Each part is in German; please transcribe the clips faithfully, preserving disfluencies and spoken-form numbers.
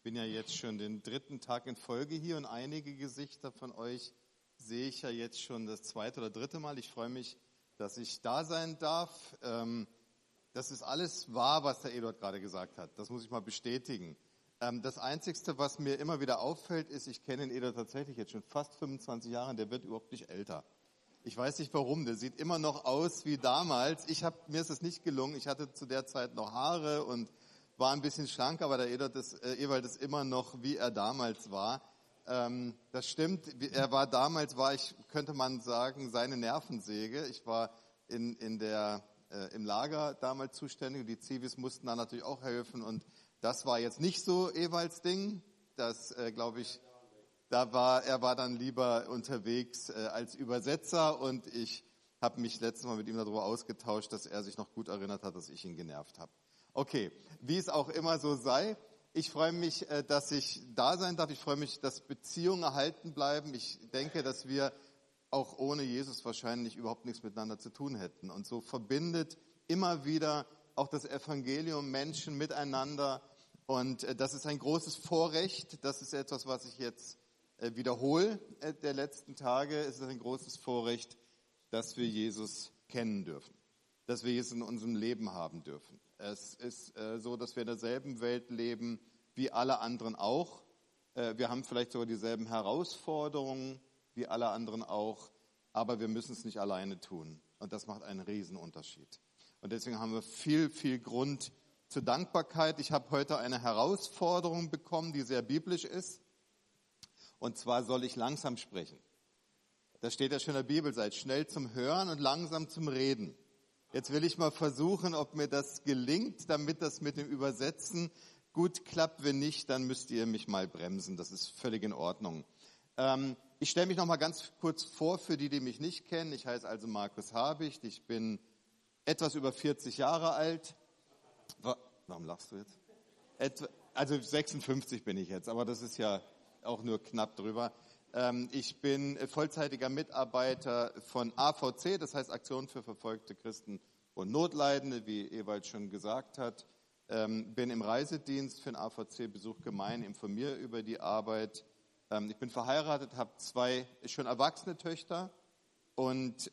bin ja jetzt schon den dritten Tag in Folge hier und einige Gesichter von euch sehe ich ja jetzt schon das zweite oder dritte Mal. Ich freue mich, dass ich da sein darf. Ähm, das ist alles wahr, was der Eduard gerade gesagt hat. Das muss ich mal bestätigen. Ähm, das Einzige, was mir immer wieder auffällt, ist, ich kenne den Eduard tatsächlich jetzt schon fast fünfundzwanzig Jahre und der wird überhaupt nicht älter. Ich weiß nicht warum, der sieht immer noch aus wie damals. Ich hab, mir ist es nicht gelungen. Ich hatte zu der Zeit noch Haare und war ein bisschen schlank, aber der Ewald ist, äh, Ewald ist immer noch, wie er damals war. Ähm, das stimmt, er war damals, war ich, könnte man sagen, seine Nervensäge. Ich war in, in der, äh, im Lager damals zuständig und die Zivis mussten da natürlich auch helfen und das war jetzt nicht so Ewalds Ding. Das, äh, glaube ich, da war, er war dann lieber unterwegs äh, als Übersetzer und ich habe mich letztes Mal mit ihm darüber ausgetauscht, dass er sich noch gut erinnert hat, dass ich ihn genervt habe. Okay, wie es auch immer so sei, ich freue mich, dass ich da sein darf. Ich freue mich, dass Beziehungen erhalten bleiben. Ich denke, dass wir auch ohne Jesus wahrscheinlich überhaupt nichts miteinander zu tun hätten. Und so verbindet immer wieder auch das Evangelium Menschen miteinander. Und das ist ein großes Vorrecht. Das ist etwas, was ich jetzt wiederhole der letzten Tage. Es ist ein großes Vorrecht, dass wir Jesus kennen dürfen, dass wir Jesus in unserem Leben haben dürfen. Es ist äh, so, dass wir in derselben Welt leben wie alle anderen auch. Äh, wir haben vielleicht sogar dieselben Herausforderungen wie alle anderen auch, aber wir müssen es nicht alleine tun. Und das macht einen Riesenunterschied. Und deswegen haben wir viel, viel Grund zur Dankbarkeit. Ich habe heute eine Herausforderung bekommen, die sehr biblisch ist. Und zwar soll ich langsam sprechen. Das steht ja schon in der Bibel, seid schnell zum Hören und langsam zum Reden. Jetzt will ich mal versuchen, ob mir das gelingt, damit das mit dem Übersetzen gut klappt. Wenn nicht, dann müsst ihr mich mal bremsen. Das ist völlig in Ordnung. Ähm, ich stelle mich noch mal ganz kurz vor für die, die mich nicht kennen. Ich heiße also Markus Habicht. Ich bin etwas über vierzig Jahre alt. Warum lachst du jetzt? Etwa, also sechsundfünfzig bin ich jetzt, aber das ist ja auch nur knapp drüber. Ich bin vollzeitiger Mitarbeiter von A V C, das heißt Aktion für verfolgte Christen und Notleidende, wie Ewald schon gesagt hat. Bin im Reisedienst für den A V C, besuche Gemeinden, informiere über die Arbeit. Ich bin verheiratet, habe zwei schon erwachsene Töchter und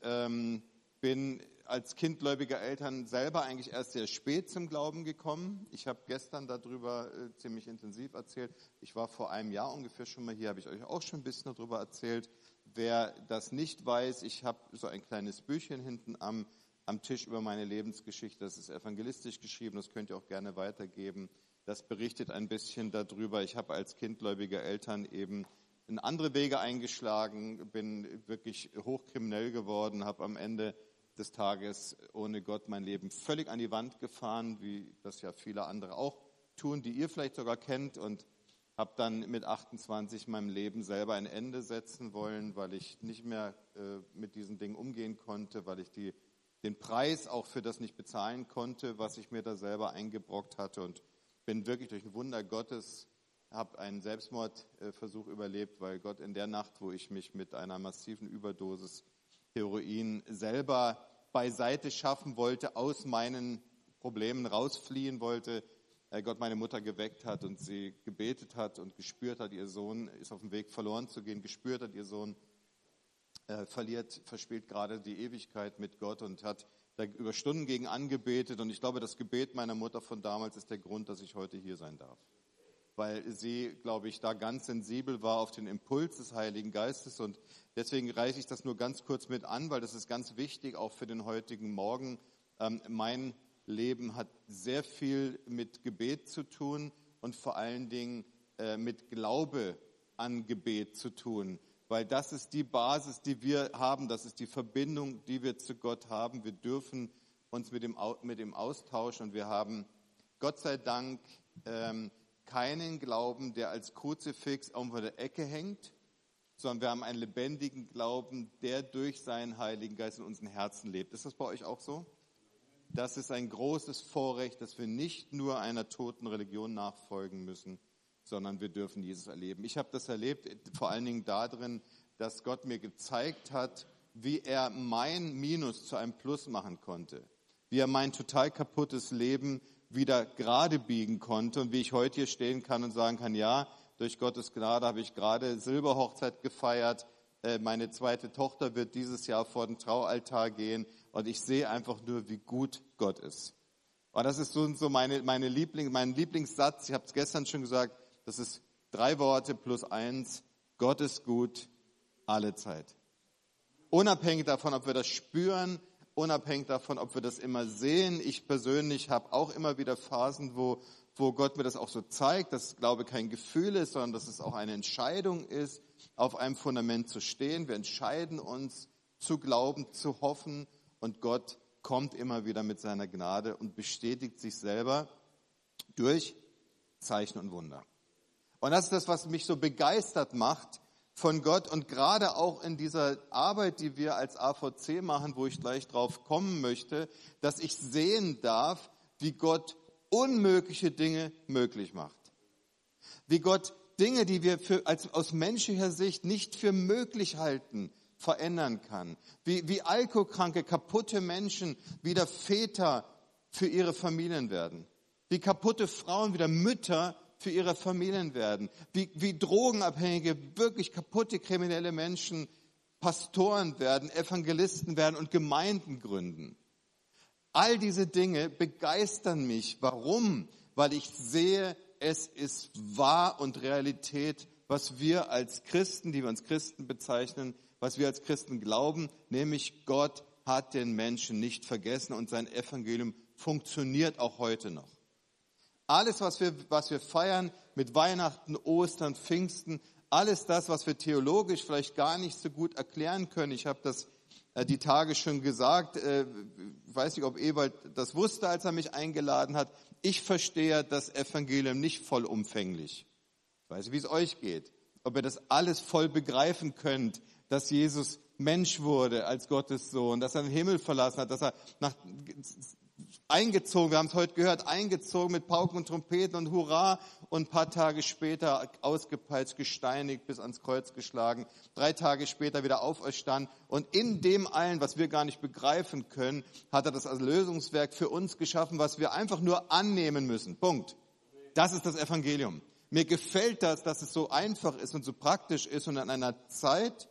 bin als kindgläubiger Eltern selber eigentlich erst sehr spät zum Glauben gekommen. Ich habe gestern darüber äh, ziemlich intensiv erzählt. Ich war vor einem Jahr ungefähr schon mal hier, habe ich euch auch schon ein bisschen darüber erzählt. Wer das nicht weiß, ich habe so ein kleines Büchchen hinten am, am Tisch über meine Lebensgeschichte. Das ist evangelistisch geschrieben, das könnt ihr auch gerne weitergeben. Das berichtet ein bisschen darüber. Ich habe als kindgläubiger Eltern eben in andere Wege eingeschlagen, bin wirklich hochkriminell geworden, habe am Ende des Tages ohne Gott mein Leben völlig an die Wand gefahren, wie das ja viele andere auch tun, die ihr vielleicht sogar kennt, und habe dann mit achtundzwanzig meinem Leben selber ein Ende setzen wollen, weil ich nicht mehr äh, mit diesen Dingen umgehen konnte, weil ich die, den Preis auch für das nicht bezahlen konnte, was ich mir da selber eingebrockt hatte, und bin wirklich durch ein Wunder Gottes, habe einen Selbstmordversuch überlebt, weil Gott in der Nacht, wo ich mich mit einer massiven Überdosis Heroin selber beiseite schaffen wollte, aus meinen Problemen rausfliehen wollte, Gott meine Mutter geweckt hat und sie gebetet hat und gespürt hat, ihr Sohn ist auf dem Weg verloren zu gehen, gespürt hat, ihr Sohn äh, verliert, verspielt gerade die Ewigkeit mit Gott, und hat da über Stunden gegen angebetet. Und ich glaube, das Gebet meiner Mutter von damals ist der Grund, dass ich heute hier sein darf. Weil sie, glaube ich, da ganz sensibel war auf den Impuls des Heiligen Geistes. Und deswegen reiche ich das nur ganz kurz mit an, weil das ist ganz wichtig, auch für den heutigen Morgen. Ähm, mein Leben hat sehr viel mit Gebet zu tun und vor allen Dingen äh, mit Glaube an Gebet zu tun. Weil das ist die Basis, die wir haben, das ist die Verbindung, die wir zu Gott haben. Wir dürfen uns mit dem, mit dem austauschen, und wir haben Gott sei Dank ähm, keinen Glauben, der als Kruzifix irgendwo in der Ecke hängt, sondern wir haben einen lebendigen Glauben, der durch seinen Heiligen Geist in unseren Herzen lebt. Ist das bei euch auch so? Das ist ein großes Vorrecht, dass wir nicht nur einer toten Religion nachfolgen müssen, sondern wir dürfen Jesus erleben. Ich habe das erlebt, vor allen Dingen darin, dass Gott mir gezeigt hat, wie er mein Minus zu einem Plus machen konnte. Wie er mein total kaputtes Leben wieder gerade biegen konnte und wie ich heute hier stehen kann und sagen kann, ja, durch Gottes Gnade habe ich gerade Silberhochzeit gefeiert. Meine zweite Tochter wird dieses Jahr vor den Traualtar gehen und ich sehe einfach nur, wie gut Gott ist. Und das ist so, so meine, meine Liebling, mein Lieblingssatz. Ich habe es gestern schon gesagt, das ist drei Worte plus eins. Gott ist gut, alle Zeit. Unabhängig davon, ob wir das spüren, unabhängig davon, ob wir das immer sehen. Ich persönlich habe auch immer wieder Phasen, wo, wo Gott mir das auch so zeigt, dass Glaube kein Gefühl ist, sondern dass es auch eine Entscheidung ist, auf einem Fundament zu stehen. Wir entscheiden uns zu glauben, zu hoffen und Gott kommt immer wieder mit seiner Gnade und bestätigt sich selber durch Zeichen und Wunder. Und das ist das, was mich so begeistert macht von Gott und gerade auch in dieser Arbeit, die wir als A V C machen, wo ich gleich drauf kommen möchte, dass ich sehen darf, wie Gott unmögliche Dinge möglich macht. Wie Gott Dinge, die wir für, als, aus menschlicher Sicht nicht für möglich halten, verändern kann. Wie, wie alkoholkranke, kaputte Menschen wieder Väter für ihre Familien werden. Wie kaputte Frauen wieder Mütter für ihre Familien werden. Wie, wie drogenabhängige, wirklich kaputte kriminelle Menschen Pastoren werden, Evangelisten werden und Gemeinden gründen. All diese Dinge begeistern mich. Warum? Weil ich sehe, es ist wahr und Realität, was wir als Christen, die wir uns Christen bezeichnen, was wir als Christen glauben, nämlich Gott hat den Menschen nicht vergessen und sein Evangelium funktioniert auch heute noch. Alles, was wir, was wir feiern mit Weihnachten, Ostern, Pfingsten, alles das, was wir theologisch vielleicht gar nicht so gut erklären können. Ich habe das äh, die Tage schon gesagt, äh, weiß nicht, ob Ewald das wusste, als er mich eingeladen hat. Ich verstehe das Evangelium nicht vollumfänglich. Ich weiß nicht, wie es euch geht, ob ihr das alles voll begreifen könnt, dass Jesus Mensch wurde als Gottes Sohn, dass er den Himmel verlassen hat, dass er nach, eingezogen, wir haben es heute gehört, eingezogen mit Pauken und Trompeten und Hurra und ein paar Tage später ausgepeitscht, gesteinigt, bis ans Kreuz geschlagen, drei Tage später wieder auferstanden und in dem allen, was wir gar nicht begreifen können, hat er das als Lösungswerk für uns geschaffen, was wir einfach nur annehmen müssen. Punkt. Das ist das Evangelium. Mir gefällt das, dass es so einfach ist und so praktisch ist und in einer Zeit,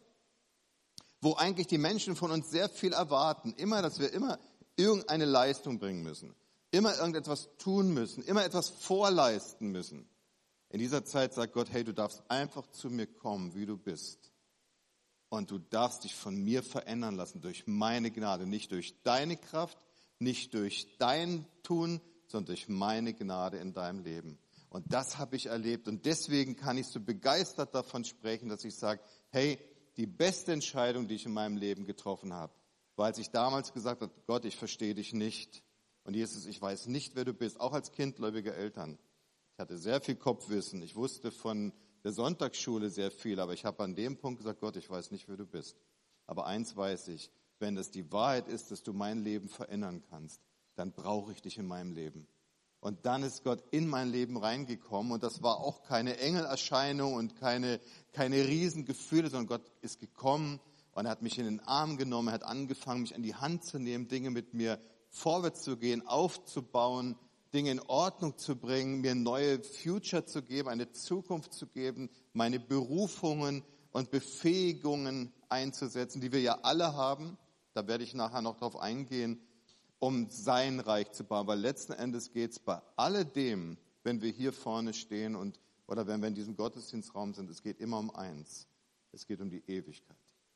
wo eigentlich die Menschen von uns sehr viel erwarten, immer, dass wir immer irgendeine Leistung bringen müssen, immer irgendetwas tun müssen, immer etwas vorleisten müssen. In dieser Zeit sagt Gott, hey, du darfst einfach zu mir kommen, wie du bist. Und du darfst dich von mir verändern lassen durch meine Gnade, nicht durch deine Kraft, nicht durch dein Tun, sondern durch meine Gnade in deinem Leben. Und das habe ich erlebt und deswegen kann ich so begeistert davon sprechen, dass ich sage, hey, die beste Entscheidung, die ich in meinem Leben getroffen habe, war, als ich damals gesagt habe, Gott, ich verstehe dich nicht. Und Jesus, ich weiß nicht, wer du bist, auch als Kind gläubiger Eltern. Ich hatte sehr viel Kopfwissen. Ich wusste von der Sonntagsschule sehr viel, aber ich habe an dem Punkt gesagt, Gott, ich weiß nicht, wer du bist. Aber eins weiß ich, wenn es die Wahrheit ist, dass du mein Leben verändern kannst, dann brauche ich dich in meinem Leben. Und dann ist Gott in mein Leben reingekommen und das war auch keine Engelerscheinung und keine, keine Riesengefühle, sondern Gott ist gekommen und er hat mich in den Arm genommen, er hat angefangen, mich an die Hand zu nehmen, Dinge mit mir vorwärts zu gehen, aufzubauen, Dinge in Ordnung zu bringen, mir neue Future zu geben, eine Zukunft zu geben, meine Berufungen und Befähigungen einzusetzen, die wir ja alle haben. Da werde ich nachher noch drauf eingehen, um sein Reich zu bauen. Weil letzten Endes geht es bei alledem, wenn wir hier vorne stehen und oder wenn wir in diesem Gottesdienstraum sind, es geht immer um eins. Es geht um die Ewigkeit.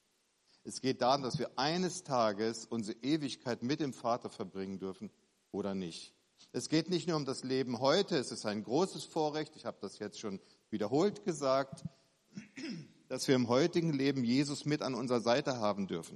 Es geht darum, dass wir eines Tages unsere Ewigkeit mit dem Vater verbringen dürfen oder nicht. Es geht nicht nur um das Leben heute, es ist ein großes Vorrecht, ich habe das jetzt schon wiederholt gesagt, dass wir im heutigen Leben Jesus mit an unserer Seite haben dürfen.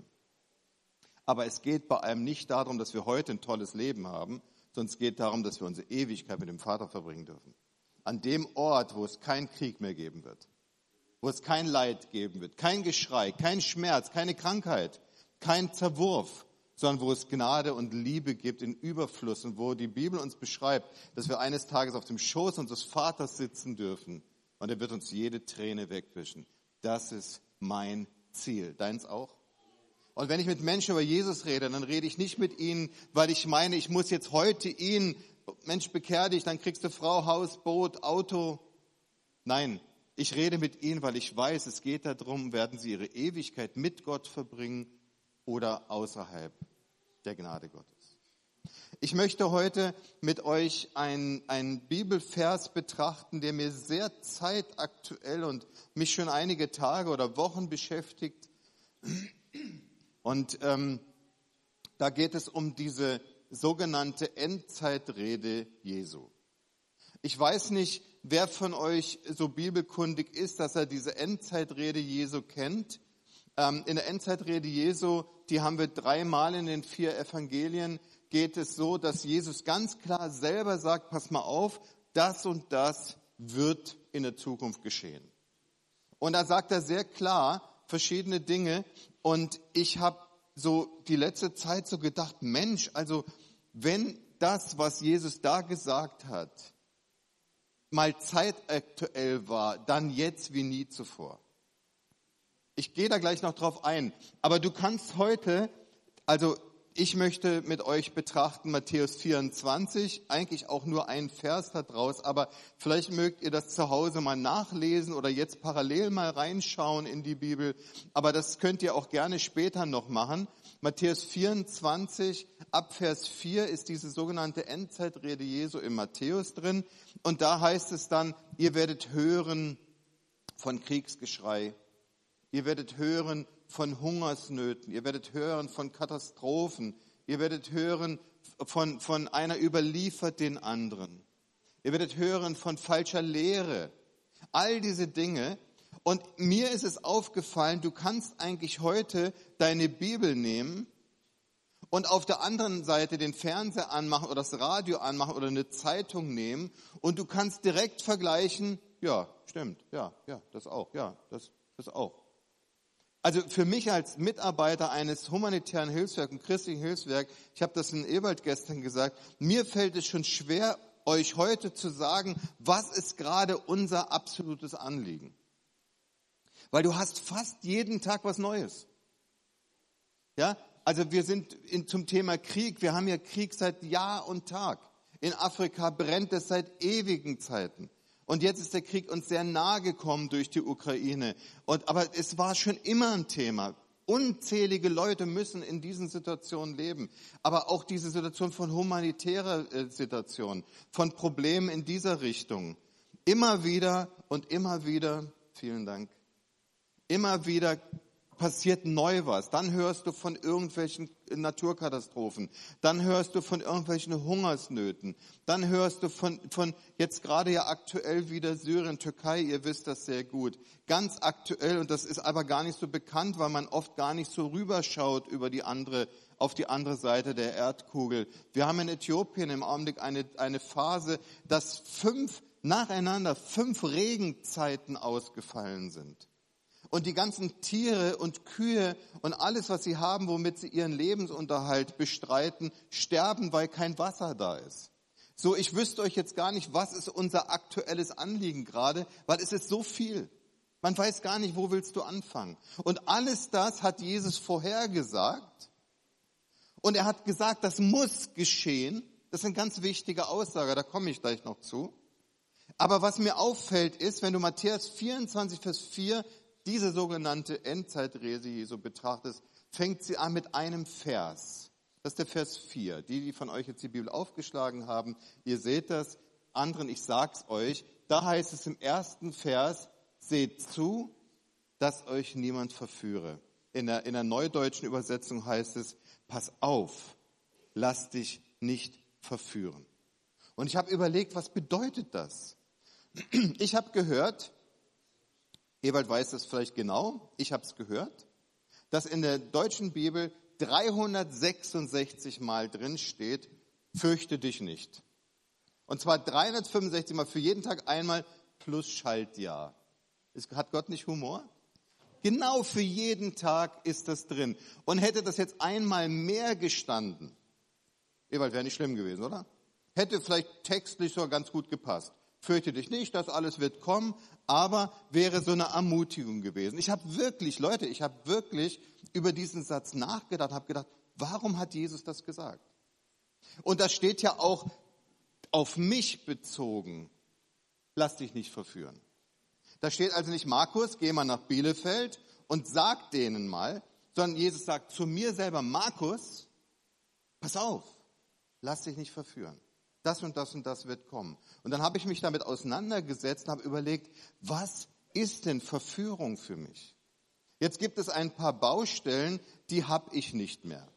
Aber es geht bei allem nicht darum, dass wir heute ein tolles Leben haben, sondern es geht darum, dass wir unsere Ewigkeit mit dem Vater verbringen dürfen. An dem Ort, wo es keinen Krieg mehr geben wird, wo es kein Leid geben wird, kein Geschrei, kein Schmerz, keine Krankheit, kein Zerwurf, sondern wo es Gnade und Liebe gibt in Überfluss und wo die Bibel uns beschreibt, dass wir eines Tages auf dem Schoß unseres Vaters sitzen dürfen und er wird uns jede Träne wegwischen. Das ist mein Ziel. Deins auch? Und wenn ich mit Menschen über Jesus rede, dann rede ich nicht mit ihnen, weil ich meine, ich muss jetzt heute ihnen Mensch, bekehr dich, dann kriegst du Frau, Haus, Boot, Auto. Nein, ich rede mit ihnen, weil ich weiß, es geht darum, werden sie ihre Ewigkeit mit Gott verbringen oder außerhalb der Gnade Gottes. Ich möchte heute mit euch einen, einen Bibelvers betrachten, der mir sehr zeitaktuell und mich schon einige Tage oder Wochen beschäftigt. Und ähm, da geht es um diese sogenannte Endzeitrede Jesu. Ich weiß nicht, wer von euch so bibelkundig ist, dass er diese Endzeitrede Jesu kennt. Ähm, in der Endzeitrede Jesu, die haben wir dreimal in den vier Evangelien, geht es so, dass Jesus ganz klar selber sagt, pass mal auf, das und das wird in der Zukunft geschehen. Und da sagt er sehr klar verschiedene Dinge. Und ich habe so die letzte Zeit so gedacht, Mensch, also wenn das, was Jesus da gesagt hat, mal zeitaktuell war, dann jetzt wie nie zuvor. Ich gehe da gleich noch drauf ein. Aber du kannst heute, also ich möchte mit euch betrachten Matthäus vierundzwanzig, eigentlich auch nur ein Vers da draus, aber vielleicht mögt ihr das zu Hause mal nachlesen oder jetzt parallel mal reinschauen in die Bibel, aber das könnt ihr auch gerne später noch machen. Matthäus vierundzwanzig, ab Vers vier ist diese sogenannte Endzeitrede Jesu in Matthäus drin und da heißt es dann, ihr werdet hören von Kriegsgeschrei, ihr werdet hören von Hungersnöten, ihr werdet hören von Katastrophen, ihr werdet hören von, von einer überliefert den anderen. Ihr werdet hören von falscher Lehre. All diese Dinge. Und mir ist es aufgefallen, du kannst eigentlich heute deine Bibel nehmen und auf der anderen Seite den Fernseher anmachen oder das Radio anmachen oder eine Zeitung nehmen und du kannst direkt vergleichen, ja, stimmt, ja, ja, das auch, ja, das, das auch. Also für mich als Mitarbeiter eines humanitären Hilfswerks, einem christlichen Hilfswerk, ich habe das in Ewald gestern gesagt, mir fällt es schon schwer, euch heute zu sagen, was ist gerade unser absolutes Anliegen. Weil du hast fast jeden Tag was Neues. Ja, also wir sind in, zum Thema Krieg, wir haben ja Krieg seit Jahr und Tag. In Afrika brennt es seit ewigen Zeiten. Und jetzt ist der Krieg uns sehr nahe gekommen durch die Ukraine. Und, aber es war schon immer ein Thema. Unzählige Leute müssen in diesen Situationen leben. Aber auch diese Situation von humanitärer äh, Situation, von Problemen in dieser Richtung. Immer wieder und immer wieder, vielen Dank, immer wieder passiert neu was. Dann hörst du von irgendwelchen Naturkatastrophen. Dann hörst du von irgendwelchen Hungersnöten. Dann hörst du von, von jetzt gerade ja aktuell wieder Syrien, Türkei, ihr wisst das sehr gut. Ganz aktuell, und das ist aber gar nicht so bekannt, weil man oft gar nicht so rüberschaut über die andere, auf die andere Seite der Erdkugel. Wir haben in Äthiopien im Augenblick eine, eine Phase, dass fünf, nacheinander fünf Regenzeiten ausgefallen sind. Und die ganzen Tiere und Kühe und alles, was sie haben, womit sie ihren Lebensunterhalt bestreiten, sterben, weil kein Wasser da ist. So, ich wüsste euch jetzt gar nicht, was ist unser aktuelles Anliegen gerade, weil es ist so viel. Man weiß gar nicht, wo willst du anfangen. Und alles das hat Jesus vorhergesagt. Und er hat gesagt, das muss geschehen. Das ist eine ganz wichtige Aussage, da komme ich gleich noch zu. Aber was mir auffällt ist, wenn du Matthäus vierundzwanzig, Vers vier diese sogenannte Endzeitrede Jesu betrachtest, fängt sie an mit einem Vers. Das ist der Vers vier. Die, die von euch jetzt die Bibel aufgeschlagen haben, ihr seht das. Anderen, ich sag's euch. Da heißt es im ersten Vers, seht zu, dass euch niemand verführe. In der, in der neudeutschen Übersetzung heißt es, pass auf, lass dich nicht verführen. Und ich habe überlegt, was bedeutet das? Ich habe gehört, Ewald weiß das vielleicht genau, ich habe es gehört, dass in der deutschen Bibel dreihundertsechsundsechzig Mal drin steht, fürchte dich nicht. Und zwar dreihundertfünfundsechzig Mal für jeden Tag einmal plus Schaltjahr. Hat Gott nicht Humor? Genau für jeden Tag ist das drin. Und hätte das jetzt einmal mehr gestanden, Ewald, wäre nicht schlimm gewesen, oder? Hätte vielleicht textlich sogar ganz gut gepasst. Fürchte dich nicht, das alles wird kommen, aber wäre so eine Ermutigung gewesen. Ich habe wirklich, Leute, ich habe wirklich über diesen Satz nachgedacht, habe gedacht, warum hat Jesus das gesagt? Und da steht ja auch auf mich bezogen, lass dich nicht verführen. Da steht also nicht, Markus, geh mal nach Bielefeld und sag denen mal, sondern Jesus sagt zu mir selber, Markus, pass auf, lass dich nicht verführen. Das und das und das wird kommen. Und dann habe ich mich damit auseinandergesetzt und habe überlegt, was ist denn Verführung für mich? Jetzt gibt es ein paar Baustellen, die habe ich nicht mehr.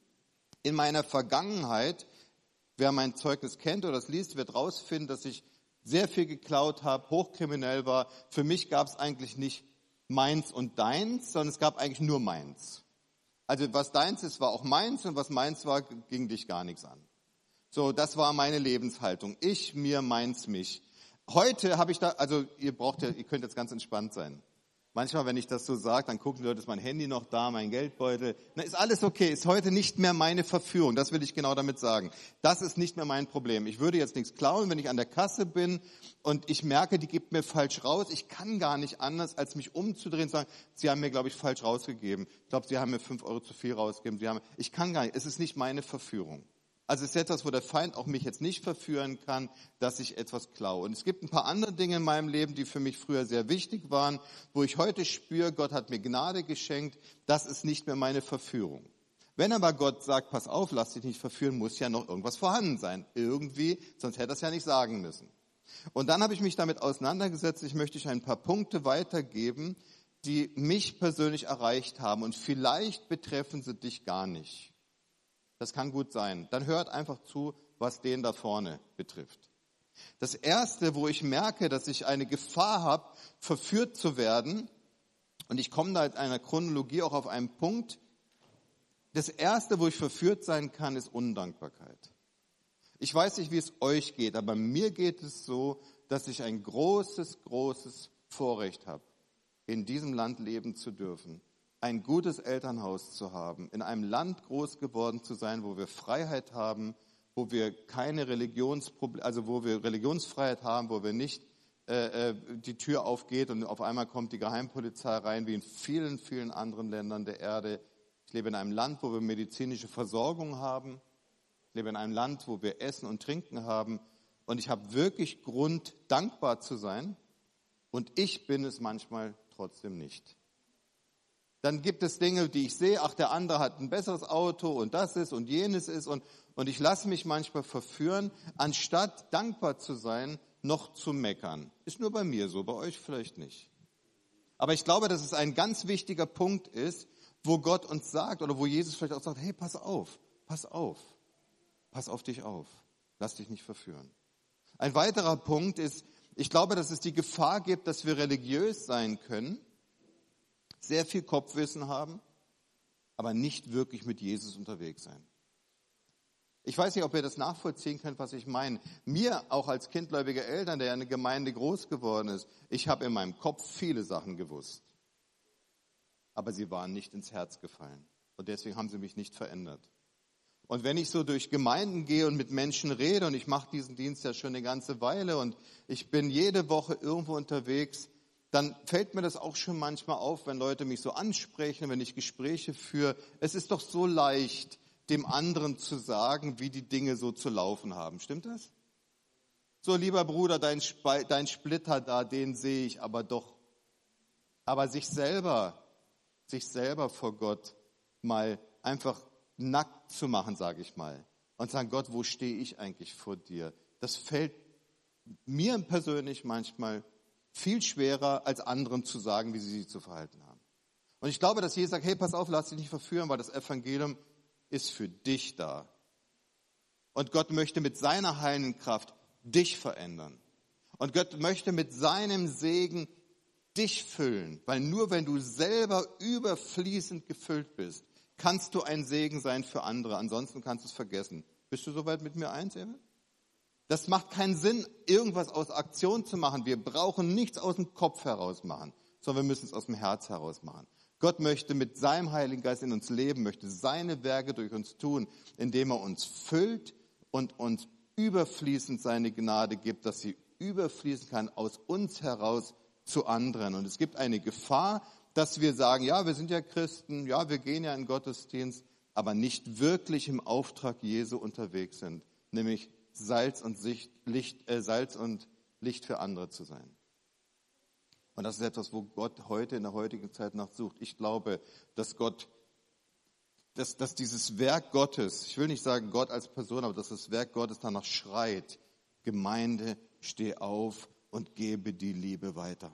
In meiner Vergangenheit, wer mein Zeugnis kennt oder das liest, wird rausfinden, dass ich sehr viel geklaut habe, hochkriminell war. Für mich gab es eigentlich nicht meins und deins, sondern es gab eigentlich nur meins. Also was deins ist, war auch meins und was meins war, ging dich gar nichts an. So, das war meine Lebenshaltung. Ich, mir, meins, mich. Heute habe ich da, also ihr braucht ja, ihr könnt jetzt ganz entspannt sein. Manchmal, wenn ich das so sage, dann gucken die Leute, ist mein Handy noch da, mein Geldbeutel. Na, ist alles okay, ist heute nicht mehr meine Verführung. Das will ich genau damit sagen. Das ist nicht mehr mein Problem. Ich würde jetzt nichts klauen, wenn ich an der Kasse bin und ich merke, die gibt mir falsch raus. Ich kann gar nicht anders, als mich umzudrehen und sagen, Sie haben mir, glaube ich, falsch rausgegeben. Ich glaube, Sie haben mir fünf Euro zu viel rausgegeben. Sie haben, ich kann gar nicht, es ist nicht meine Verführung. Also es ist etwas, wo der Feind auch mich jetzt nicht verführen kann, dass ich etwas klaue. Und es gibt ein paar andere Dinge in meinem Leben, die für mich früher sehr wichtig waren, wo ich heute spüre, Gott hat mir Gnade geschenkt, das ist nicht mehr meine Verführung. Wenn aber Gott sagt, pass auf, lass dich nicht verführen, muss ja noch irgendwas vorhanden sein. Irgendwie, sonst hätte er es ja nicht sagen müssen. Und dann habe ich mich damit auseinandergesetzt, ich möchte euch ein paar Punkte weitergeben, die mich persönlich erreicht haben. Und vielleicht betreffen sie dich gar nicht. Das kann gut sein. Dann hört einfach zu, was den da vorne betrifft. Das Erste, wo ich merke, dass ich eine Gefahr habe, verführt zu werden, und ich komme da in einer Chronologie auch auf einen Punkt, das Erste, wo ich verführt sein kann, ist Undankbarkeit. Ich weiß nicht, wie es euch geht, aber mir geht es so, dass ich ein großes, großes Vorrecht habe, in diesem Land leben zu dürfen. Ein gutes Elternhaus zu haben, in einem Land groß geworden zu sein, wo wir Freiheit haben, wo wir keine Religionsprobleme, also wo wir Religionsfreiheit haben, wo wir nicht äh, die Tür aufgeht und auf einmal kommt die Geheimpolizei rein, wie in vielen, vielen anderen Ländern der Erde. Ich lebe in einem Land, wo wir medizinische Versorgung haben. Ich lebe in einem Land, wo wir Essen und Trinken haben. Und ich habe wirklich Grund, dankbar zu sein. Und ich bin es manchmal trotzdem nicht. Dann gibt es Dinge, die ich sehe, ach, der andere hat ein besseres Auto und das ist und jenes ist. Und, und ich lasse mich manchmal verführen, anstatt dankbar zu sein, noch zu meckern. Ist nur bei mir so, bei euch vielleicht nicht. Aber ich glaube, dass es ein ganz wichtiger Punkt ist, wo Gott uns sagt oder wo Jesus vielleicht auch sagt, hey, pass auf, pass auf, pass auf dich auf, lass dich nicht verführen. Ein weiterer Punkt ist, ich glaube, dass es die Gefahr gibt, dass wir religiös sein können, sehr viel Kopfwissen haben, aber nicht wirklich mit Jesus unterwegs sein. Ich weiß nicht, ob ihr das nachvollziehen könnt, was ich meine. Mir, auch als kindgläubiger Eltern, der ja in der Gemeinde groß geworden ist, ich habe in meinem Kopf viele Sachen gewusst. Aber sie waren nicht ins Herz gefallen. Und deswegen haben sie mich nicht verändert. Und wenn ich so durch Gemeinden gehe und mit Menschen rede, und ich mache diesen Dienst ja schon eine ganze Weile und ich bin jede Woche irgendwo unterwegs, dann fällt mir das auch schon manchmal auf, wenn Leute mich so ansprechen, wenn ich Gespräche führe. Es ist doch so leicht, dem anderen zu sagen, wie die Dinge so zu laufen haben. Stimmt das? So, lieber Bruder, dein, Sp- dein Splitter da, den sehe ich aber doch. Aber sich selber, sich selber vor Gott mal einfach nackt zu machen, sage ich mal. Und sagen, Gott, wo stehe ich eigentlich vor dir? Das fällt mir persönlich manchmal viel schwerer, als anderen zu sagen, wie sie sich zu verhalten haben. Und ich glaube, dass Jesus sagt, hey, pass auf, lass dich nicht verführen, weil das Evangelium ist für dich da. Und Gott möchte mit seiner heilenden Kraft dich verändern. Und Gott möchte mit seinem Segen dich füllen, weil nur wenn du selber überfließend gefüllt bist, kannst du ein Segen sein für andere. Ansonsten kannst du es vergessen. Bist du soweit mit mir eins, Emil? Das macht keinen Sinn, irgendwas aus Aktion zu machen. Wir brauchen nichts aus dem Kopf heraus machen, sondern wir müssen es aus dem Herz heraus machen. Gott möchte mit seinem Heiligen Geist in uns leben, möchte seine Werke durch uns tun, indem er uns füllt und uns überfließend seine Gnade gibt, dass sie überfließen kann aus uns heraus zu anderen. Und es gibt eine Gefahr, dass wir sagen, ja, wir sind ja Christen, ja, wir gehen ja in den Gottesdienst, aber nicht wirklich im Auftrag Jesu unterwegs sind, nämlich Salz und Licht, äh, Salz und Licht für andere zu sein. Und das ist etwas, wo Gott heute in der heutigen Zeit nachsucht. Ich glaube, dass Gott, dass, dass dieses Werk Gottes, ich will nicht sagen Gott als Person, aber dass das Werk Gottes danach schreit, Gemeinde, steh auf und gebe die Liebe weiter.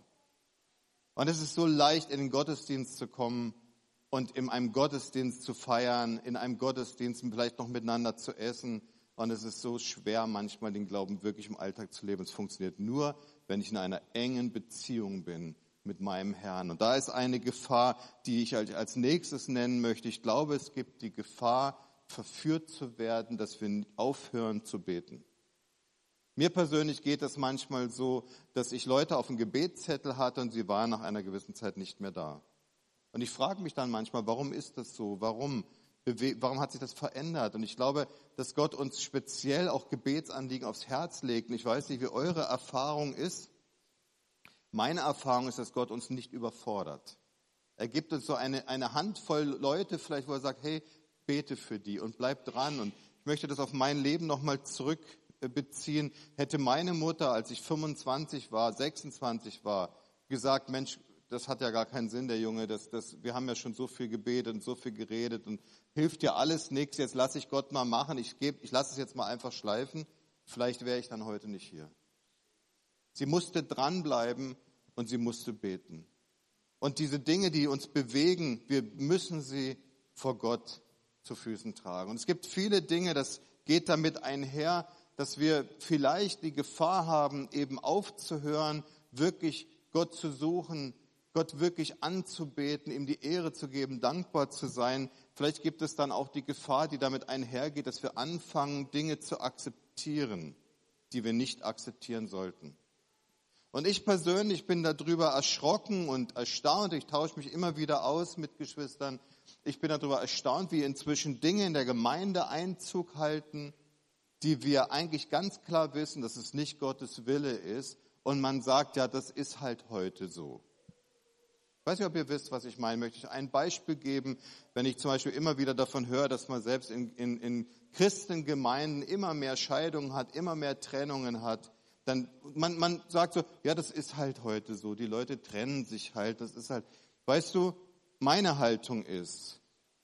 Und es ist so leicht, in den Gottesdienst zu kommen und in einem Gottesdienst zu feiern, in einem Gottesdienst vielleicht noch miteinander zu essen. Und es ist so schwer, manchmal den Glauben wirklich im Alltag zu leben. Es funktioniert nur, wenn ich in einer engen Beziehung bin mit meinem Herrn. Und da ist eine Gefahr, die ich als nächstes nennen möchte. Ich glaube, es gibt die Gefahr, verführt zu werden, dass wir aufhören zu beten. Mir persönlich geht es manchmal so, dass ich Leute auf dem Gebetszettel hatte und sie waren nach einer gewissen Zeit nicht mehr da. Und ich frage mich dann manchmal, warum ist das so? Warum, warum hat sich das verändert? Und ich glaube, dass Gott uns speziell auch Gebetsanliegen aufs Herz legt. Und ich weiß nicht, wie eure Erfahrung ist. Meine Erfahrung ist, dass Gott uns nicht überfordert. Er gibt uns so eine, eine Handvoll Leute, vielleicht wo er sagt, hey, bete für die und bleib dran. Und ich möchte das auf mein Leben nochmal zurückbeziehen. Hätte meine Mutter, als ich fünfundzwanzig war, sechsundzwanzig war, gesagt, Mensch, das hat ja gar keinen Sinn, der Junge, das, das, wir haben ja schon so viel gebetet und so viel geredet und hilft ja alles nichts, jetzt lasse ich Gott mal machen, ich, geb, ich lasse es jetzt mal einfach schleifen, vielleicht wäre ich dann heute nicht hier. Sie musste dranbleiben und sie musste beten. Und diese Dinge, die uns bewegen, wir müssen sie vor Gott zu Füßen tragen. Und es gibt viele Dinge, das geht damit einher, dass wir vielleicht die Gefahr haben, eben aufzuhören, wirklich Gott zu suchen, Gott wirklich anzubeten, ihm die Ehre zu geben, dankbar zu sein. Vielleicht gibt es dann auch die Gefahr, die damit einhergeht, dass wir anfangen, Dinge zu akzeptieren, die wir nicht akzeptieren sollten. Und ich persönlich bin darüber erschrocken und erstaunt. Ich tausche mich immer wieder aus mit Geschwistern. Ich bin darüber erstaunt, wie inzwischen Dinge in der Gemeinde Einzug halten, die wir eigentlich ganz klar wissen, dass es nicht Gottes Wille ist. Und man sagt, ja, das ist halt heute so. Ich weiß nicht, ob ihr wisst, was ich meine. Möchte ich ein Beispiel geben, wenn ich zum Beispiel immer wieder davon höre, dass man selbst in, in, in Christengemeinden immer mehr Scheidungen hat, immer mehr Trennungen hat. Dann man, man sagt so, ja, das ist halt heute so. Die Leute trennen sich halt. Das ist halt. Weißt du, meine Haltung ist,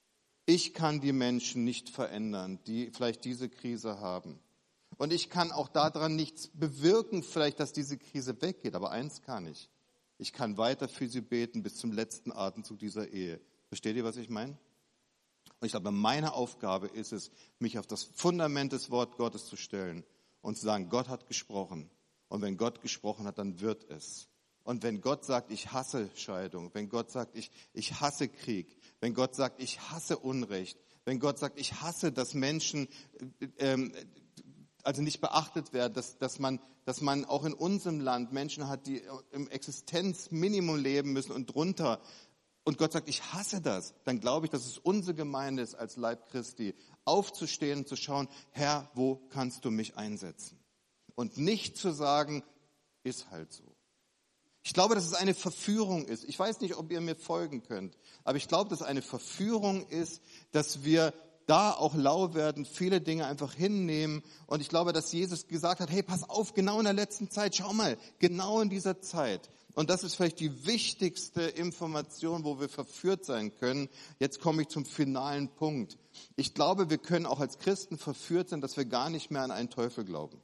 ich kann die Menschen nicht verändern, die vielleicht diese Krise haben. Und ich kann auch daran nichts bewirken, vielleicht, dass diese Krise weggeht. Aber eins kann ich. Ich kann weiter für sie beten bis zum letzten Atemzug dieser Ehe. Versteht ihr, was ich meine? Und ich glaube, meine Aufgabe ist es, mich auf das Fundament des Wort Gottes zu stellen und zu sagen, Gott hat gesprochen. Und wenn Gott gesprochen hat, dann wird es. Und wenn Gott sagt, ich hasse Scheidung, wenn Gott sagt, ich, ich hasse Krieg, wenn Gott sagt, ich hasse Unrecht, wenn Gott sagt, ich hasse, dass Menschen ähm, also nicht beachtet werden, dass, dass, man, dass man auch in unserem Land Menschen hat, die im Existenzminimum leben müssen und drunter. Und Gott sagt, ich hasse das. Dann glaube ich, dass es unsere Gemeinde ist als Leib Christi, aufzustehen und zu schauen, Herr, wo kannst du mich einsetzen? Und nicht zu sagen, ist halt so. Ich glaube, dass es eine Verführung ist. Ich weiß nicht, ob ihr mir folgen könnt, aber ich glaube, dass es eine Verführung ist, dass wir da auch lau werden, viele Dinge einfach hinnehmen. Und ich glaube, dass Jesus gesagt hat, hey, pass auf, genau in der letzten Zeit, schau mal, genau in dieser Zeit. Und das ist vielleicht die wichtigste Information, wo wir verführt sein können. Jetzt komme ich zum finalen Punkt. Ich glaube, wir können auch als Christen verführt sein, dass wir gar nicht mehr an einen Teufel glauben.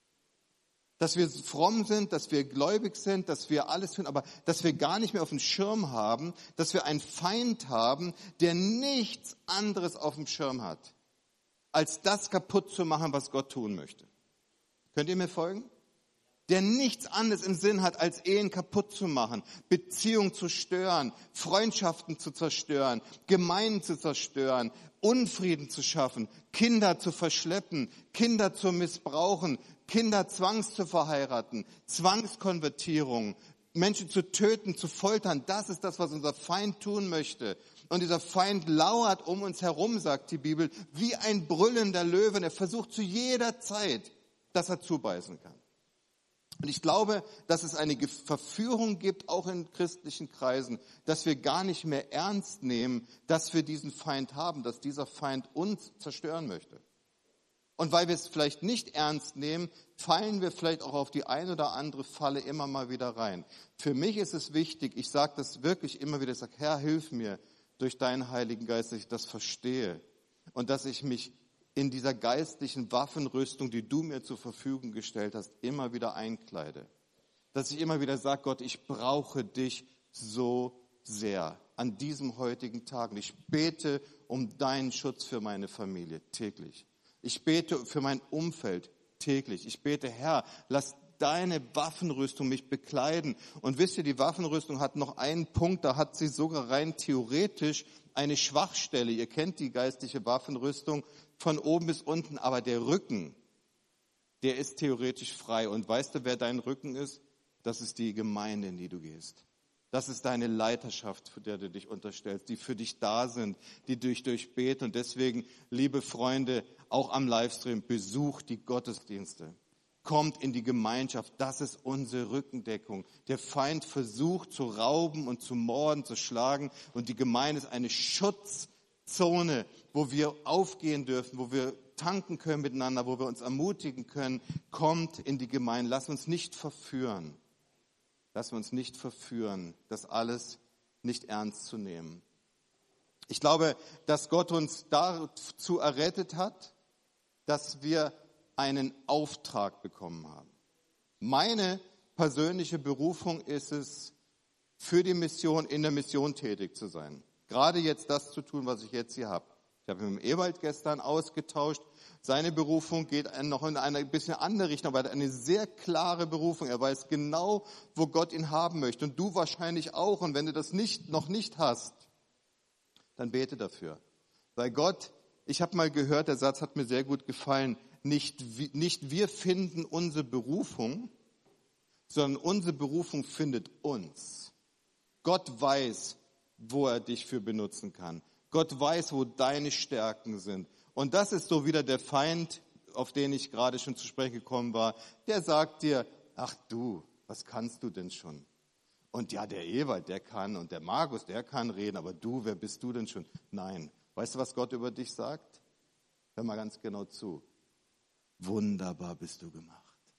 Dass wir fromm sind, dass wir gläubig sind, dass wir alles tun, aber dass wir gar nicht mehr auf dem Schirm haben, dass wir einen Feind haben, der nichts anderes auf dem Schirm hat, als das kaputt zu machen, was Gott tun möchte. Könnt ihr mir folgen? Der nichts anderes im Sinn hat, als Ehen kaputt zu machen, Beziehungen zu stören, Freundschaften zu zerstören, Gemeinden zu zerstören, Unfrieden zu schaffen, Kinder zu verschleppen, Kinder zu missbrauchen, Kinder zwangs zu verheiraten, Zwangskonvertierung, Menschen zu töten, zu foltern. Das ist das, was unser Feind tun möchte. Und dieser Feind lauert um uns herum, sagt die Bibel, wie ein brüllender Löwe. Und er versucht zu jeder Zeit, dass er zubeißen kann. Und ich glaube, dass es eine Verführung gibt, auch in christlichen Kreisen, dass wir gar nicht mehr ernst nehmen, dass wir diesen Feind haben, dass dieser Feind uns zerstören möchte. Und weil wir es vielleicht nicht ernst nehmen, fallen wir vielleicht auch auf die ein oder andere Falle immer mal wieder rein. Für mich ist es wichtig, ich sage das wirklich immer wieder, ich sage, Herr, hilf mir durch deinen Heiligen Geist, dass ich das verstehe und dass ich mich in dieser geistlichen Waffenrüstung, die du mir zur Verfügung gestellt hast, immer wieder einkleide. Dass ich immer wieder sage, Gott, ich brauche dich so sehr an diesem heutigen Tag. Und ich bete um deinen Schutz für meine Familie täglich. Ich bete für mein Umfeld täglich. Ich bete, Herr, lass deine Waffenrüstung mich bekleiden. Und wisst ihr, die Waffenrüstung hat noch einen Punkt, da hat sie sogar rein theoretisch eine Schwachstelle. Ihr kennt die geistliche Waffenrüstung von oben bis unten, aber der Rücken, der ist theoretisch frei. Und weißt du, wer dein Rücken ist? Das ist die Gemeinde, in die du gehst. Das ist deine Leiterschaft, für der du dich unterstellst, die für dich da sind, die dich durchbeten. Und deswegen, liebe Freunde, auch am Livestream, besucht die Gottesdienste. Kommt in die Gemeinschaft, das ist unsere Rückendeckung. Der Feind versucht zu rauben und zu morden, zu schlagen. Und die Gemeinde ist eine Schutzzone, wo wir aufgehen dürfen, wo wir tanken können miteinander, wo wir uns ermutigen können. Kommt in die Gemeinde, lasst uns nicht verführen. Lassen wir uns nicht verführen, das alles nicht ernst zu nehmen. Ich glaube, dass Gott uns dazu errettet hat, dass wir einen Auftrag bekommen haben. Meine persönliche Berufung ist es, für die Mission, in der Mission tätig zu sein. Gerade jetzt das zu tun, was ich jetzt hier habe. Ich habe mit dem Ewald gestern ausgetauscht. Seine Berufung geht noch in eine bisschen andere Richtung, aber er hat eine sehr klare Berufung. Er weiß genau, wo Gott ihn haben möchte. Und du wahrscheinlich auch. Und wenn du das nicht, noch nicht hast, dann bete dafür. Weil Gott, ich habe mal gehört, der Satz hat mir sehr gut gefallen, nicht, nicht wir finden unsere Berufung, sondern unsere Berufung findet uns. Gott weiß, wo er dich für benutzen kann. Gott weiß, wo deine Stärken sind. Und das ist so wieder der Feind, auf den ich gerade schon zu sprechen gekommen war. Der sagt dir, ach du, was kannst du denn schon? Und ja, der Ewald, der kann und der Markus, der kann reden, aber du, wer bist du denn schon? Nein. Weißt du, was Gott über dich sagt? Hör mal ganz genau zu. Wunderbar bist du gemacht.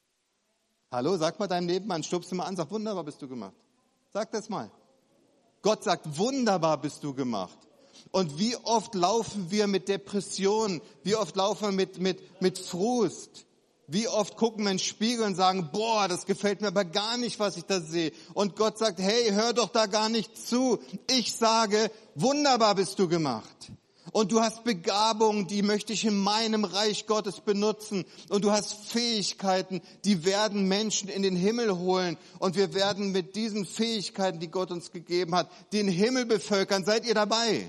Hallo, sag mal deinem Nebenmann, stupst du mal an, sag, wunderbar bist du gemacht. Sag das mal. Gott sagt, wunderbar bist du gemacht. Und wie oft laufen wir mit Depressionen, wie oft laufen wir mit, mit, mit Frust, wie oft gucken wir in den Spiegel und sagen, boah, das gefällt mir aber gar nicht, was ich da sehe. Und Gott sagt, hey, hör doch da gar nicht zu. Ich sage, wunderbar bist du gemacht. Und du hast Begabungen, die möchte ich in meinem Reich Gottes benutzen. Und du hast Fähigkeiten, die werden Menschen in den Himmel holen. Und wir werden mit diesen Fähigkeiten, die Gott uns gegeben hat, den Himmel bevölkern. Seid ihr dabei?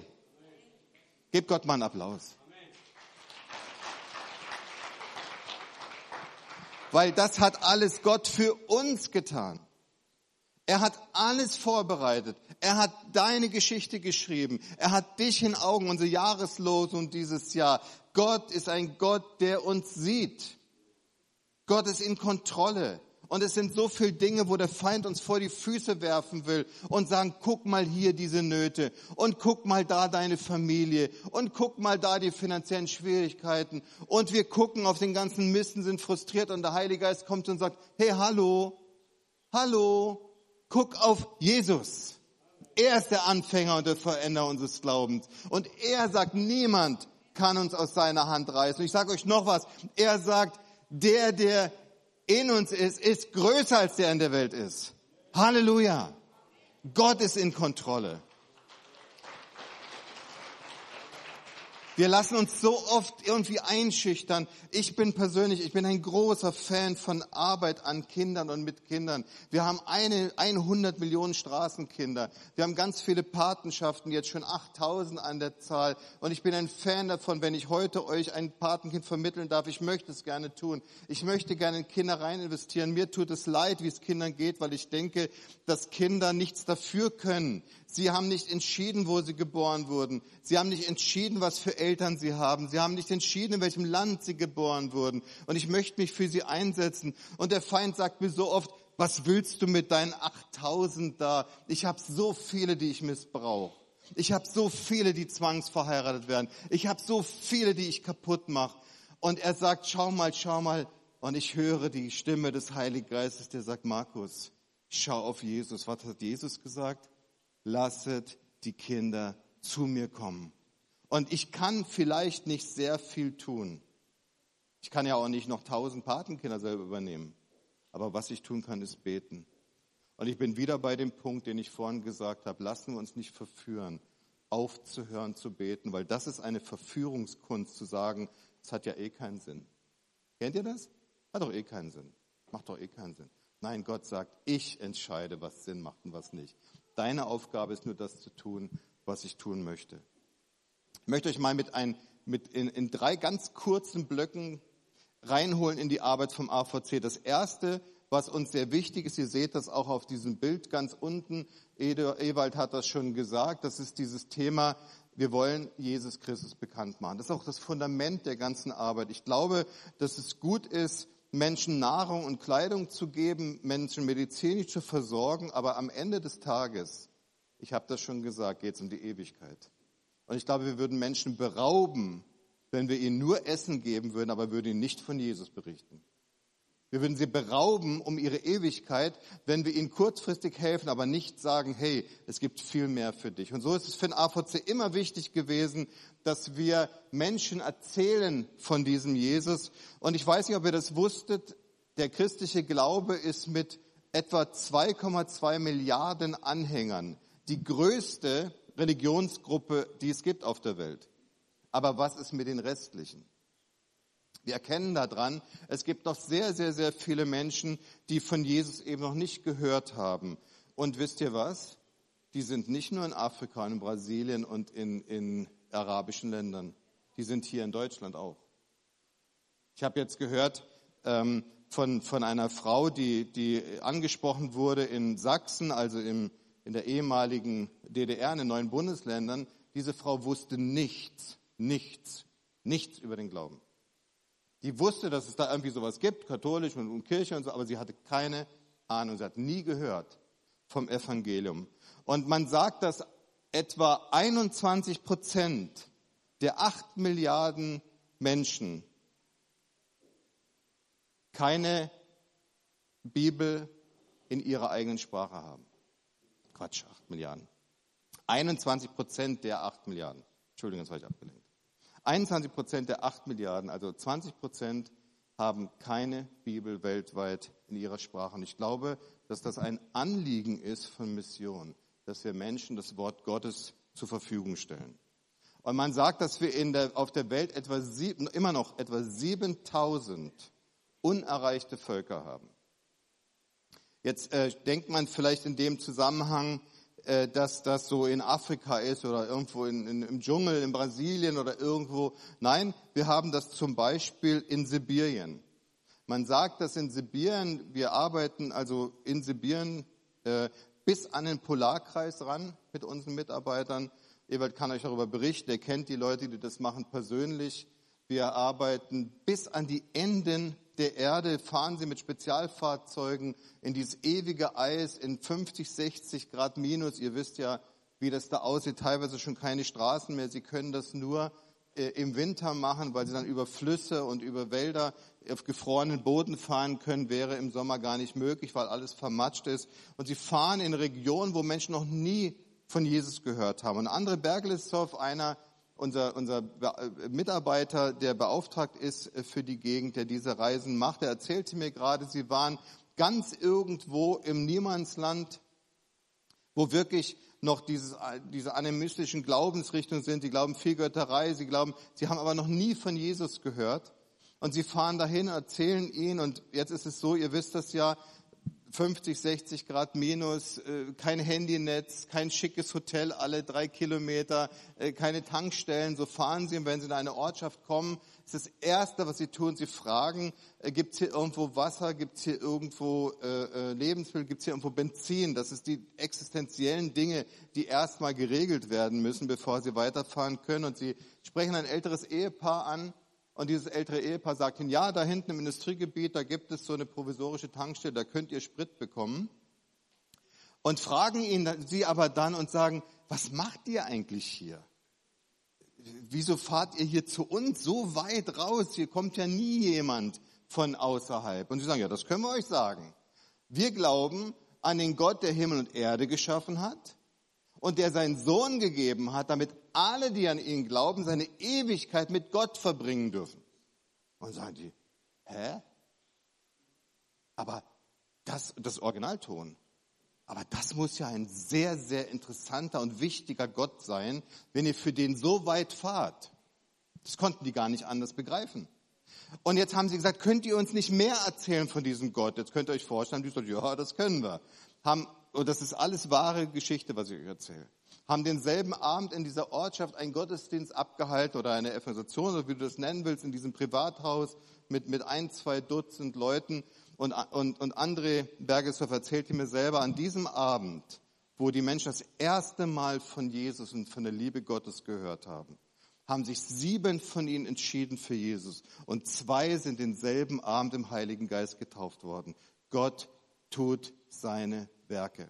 Gebt Gott mal einen Applaus. Weil das hat alles Gott für uns getan. Er hat alles vorbereitet. Er hat deine Geschichte geschrieben. Er hat dich in Augen, unsere Jahreslosung dieses Jahr. Gott ist ein Gott, der uns sieht. Gott ist in Kontrolle. Und es sind so viele Dinge, wo der Feind uns vor die Füße werfen will und sagen, guck mal hier diese Nöte und guck mal da deine Familie und guck mal da die finanziellen Schwierigkeiten. Und wir gucken auf den ganzen Mist und sind frustriert und der Heilige Geist kommt und sagt, hey, hallo, hallo, guck auf Jesus. Er ist der Anfänger und der Veränderer unseres Glaubens. Und er sagt, niemand kann uns aus seiner Hand reißen. Und ich sage euch noch was, er sagt, der, der in uns ist, ist größer als der in der Welt ist. Halleluja. Gott ist in Kontrolle. Wir lassen uns so oft irgendwie einschüchtern. Ich bin persönlich, ich bin ein großer Fan von Arbeit an Kindern und mit Kindern. Wir haben eine, hundert Millionen Straßenkinder. Wir haben ganz viele Patenschaften, jetzt schon achttausend an der Zahl. Und ich bin ein Fan davon, wenn ich heute euch ein Patenkind vermitteln darf. Ich möchte es gerne tun. Ich möchte gerne in Kinder rein investieren. Mir tut es leid, wie es Kindern geht, weil ich denke, dass Kinder nichts dafür können. Sie haben nicht entschieden, wo sie geboren wurden. Sie haben nicht entschieden, was für Eltern sie haben. Sie haben nicht entschieden, in welchem Land sie geboren wurden. Und ich möchte mich für sie einsetzen. Und der Feind sagt mir so oft, was willst du mit deinen achttausend da? Ich habe so viele, die ich missbrauche. Ich habe so viele, die zwangsverheiratet werden. Ich habe so viele, die ich kaputt mache. Und er sagt, schau mal, schau mal. Und ich höre die Stimme des Heiligen Geistes, der sagt, Markus, schau auf Jesus. Was hat Jesus gesagt? Lasset die Kinder zu mir kommen. Und ich kann vielleicht nicht sehr viel tun. Ich kann ja auch nicht noch tausend Patenkinder selber übernehmen. Aber was ich tun kann, ist beten. Und ich bin wieder bei dem Punkt, den ich vorhin gesagt habe. Lassen wir uns nicht verführen, aufzuhören zu beten, weil das ist eine Verführungskunst, zu sagen, es hat ja eh keinen Sinn. Kennt ihr das? Hat doch eh keinen Sinn. Macht doch eh keinen Sinn. Nein, Gott sagt, ich entscheide, was Sinn macht und was nicht. Deine Aufgabe ist nur das zu tun, was ich tun möchte. Ich möchte euch mal mit, ein, mit in, in drei ganz kurzen Blöcken reinholen in die Arbeit vom A V C. Das erste, was uns sehr wichtig ist, ihr seht das auch auf diesem Bild ganz unten, Ewald hat das schon gesagt, das ist dieses Thema, wir wollen Jesus Christus bekannt machen. Das ist auch das Fundament der ganzen Arbeit. Ich glaube, dass es gut ist, Menschen Nahrung und Kleidung zu geben, Menschen medizinisch zu versorgen, aber am Ende des Tages, ich habe das schon gesagt, geht es um die Ewigkeit. Und ich glaube, wir würden Menschen berauben, wenn wir ihnen nur Essen geben würden, aber würden ihnen nicht von Jesus berichten. Wir würden sie berauben um ihre Ewigkeit, wenn wir ihnen kurzfristig helfen, aber nicht sagen, hey, es gibt viel mehr für dich. Und so ist es für den A V C immer wichtig gewesen, dass wir Menschen erzählen von diesem Jesus. Und ich weiß nicht, ob ihr das wusstet, der christliche Glaube ist mit etwa zwei Komma zwei Milliarden Anhängern die größte Religionsgruppe, die es gibt auf der Welt. Aber was ist mit den restlichen? Wir erkennen daran, es gibt noch sehr, sehr, sehr viele Menschen, die von Jesus eben noch nicht gehört haben. Und wisst ihr was? Die sind nicht nur in Afrika, in Brasilien und in, in arabischen Ländern. Die sind hier in Deutschland auch. Ich habe jetzt gehört ähm, von, von einer Frau, die, die angesprochen wurde in Sachsen, also im, in der ehemaligen D D R, in den neuen Bundesländern. Diese Frau wusste nichts, nichts, nichts über den Glauben. Die wusste, dass es da irgendwie sowas gibt, katholisch und, und Kirche und so, aber sie hatte keine Ahnung, sie hat nie gehört vom Evangelium. Und man sagt, dass etwa einundzwanzig Prozent der acht Milliarden Menschen keine Bibel in ihrer eigenen Sprache haben. Quatsch, acht Milliarden. einundzwanzig Prozent der acht Milliarden. Entschuldigung, das habe ich abgelenkt. einundzwanzig Prozent der acht Milliarden, also zwanzig Prozent, haben keine Bibel weltweit in ihrer Sprache. Und ich glaube, dass das ein Anliegen ist von Mission, dass wir Menschen das Wort Gottes zur Verfügung stellen. Und man sagt, dass wir in der, auf der Welt etwa sieben, immer noch etwa siebentausend unerreichte Völker haben. Jetzt äh, denkt man vielleicht in dem Zusammenhang, äh, dass das so in Afrika ist oder irgendwo in, in, im Dschungel in Brasilien oder irgendwo. Nein, wir haben das zum Beispiel in Sibirien. Man sagt, dass in Sibirien, wir arbeiten also in Sibirien äh, bis an den Polarkreis ran mit unseren Mitarbeitern. Ewald kann euch darüber berichten, er kennt die Leute, die das machen persönlich. Wir arbeiten bis an die Enden der Erde, fahren sie mit Spezialfahrzeugen in dieses ewige Eis in fünfzig, sechzig Grad minus. Ihr wisst ja, wie das da aussieht, teilweise schon keine Straßen mehr. Sie können das nur äh, im Winter machen, weil sie dann über Flüsse und über Wälder auf gefrorenen Boden fahren können, wäre im Sommer gar nicht möglich, weil alles vermatscht ist. Und sie fahren in Regionen, wo Menschen noch nie von Jesus gehört haben. Und André Berglesdorf, einer Unser, unser Mitarbeiter, der beauftragt ist für die Gegend, der diese Reisen macht, der erzählte mir gerade, sie waren ganz irgendwo im Niemandsland, wo wirklich noch dieses, diese animistischen Glaubensrichtungen sind. Sie glauben viel Götterei, sie glauben, sie haben aber noch nie von Jesus gehört. Und sie fahren dahin, erzählen ihn. Und jetzt ist es so, ihr wisst das ja, fünfzig, sechzig Grad minus, kein Handynetz, kein schickes Hotel alle drei Kilometer, keine Tankstellen. So fahren sie, und wenn sie in eine Ortschaft kommen, ist das Erste, was sie tun, sie fragen, gibt es hier irgendwo Wasser, gibt es hier irgendwo äh, Lebensmittel, gibt es hier irgendwo Benzin? Das ist die existenziellen Dinge, die erstmal geregelt werden müssen, bevor sie weiterfahren können. Und sie sprechen ein älteres Ehepaar an. Und dieses ältere Ehepaar sagt ihnen, ja, da hinten im Industriegebiet, da gibt es so eine provisorische Tankstelle, da könnt ihr Sprit bekommen. Und fragen ihn sie aber dann und sagen, was macht ihr eigentlich hier? wieso fahrt ihr hier zu uns so weit raus? Hier kommt ja nie jemand von außerhalb. Und sie sagen, ja, das können wir euch sagen. Wir glauben an den Gott, der Himmel und Erde geschaffen hat und der seinen Sohn gegeben hat, damit alle, die an ihn glauben, seine Ewigkeit mit Gott verbringen dürfen. Und sagen die, hä? Aber das, das Originalton. Aber das muss ja ein sehr, sehr interessanter und wichtiger Gott sein, wenn ihr für den so weit fahrt. Das konnten die gar nicht anders begreifen. Und jetzt haben sie gesagt, könnt ihr uns nicht mehr erzählen von diesem Gott? Jetzt könnt ihr euch vorstellen, die sagen, ja, das können wir. Haben, und das ist alles wahre Geschichte, was ich euch erzähle. Haben denselben Abend in dieser Ortschaft einen Gottesdienst abgehalten oder eine Evangelisation, oder wie du das nennen willst, in diesem Privathaus mit, mit ein, zwei Dutzend Leuten. Und, und, und André Bergeshoff erzählte mir selber, an diesem Abend, wo die Menschen das erste Mal von Jesus und von der Liebe Gottes gehört haben, haben sich sieben von ihnen entschieden für Jesus und zwei sind denselben Abend im Heiligen Geist getauft worden. Gott tut seine Werke.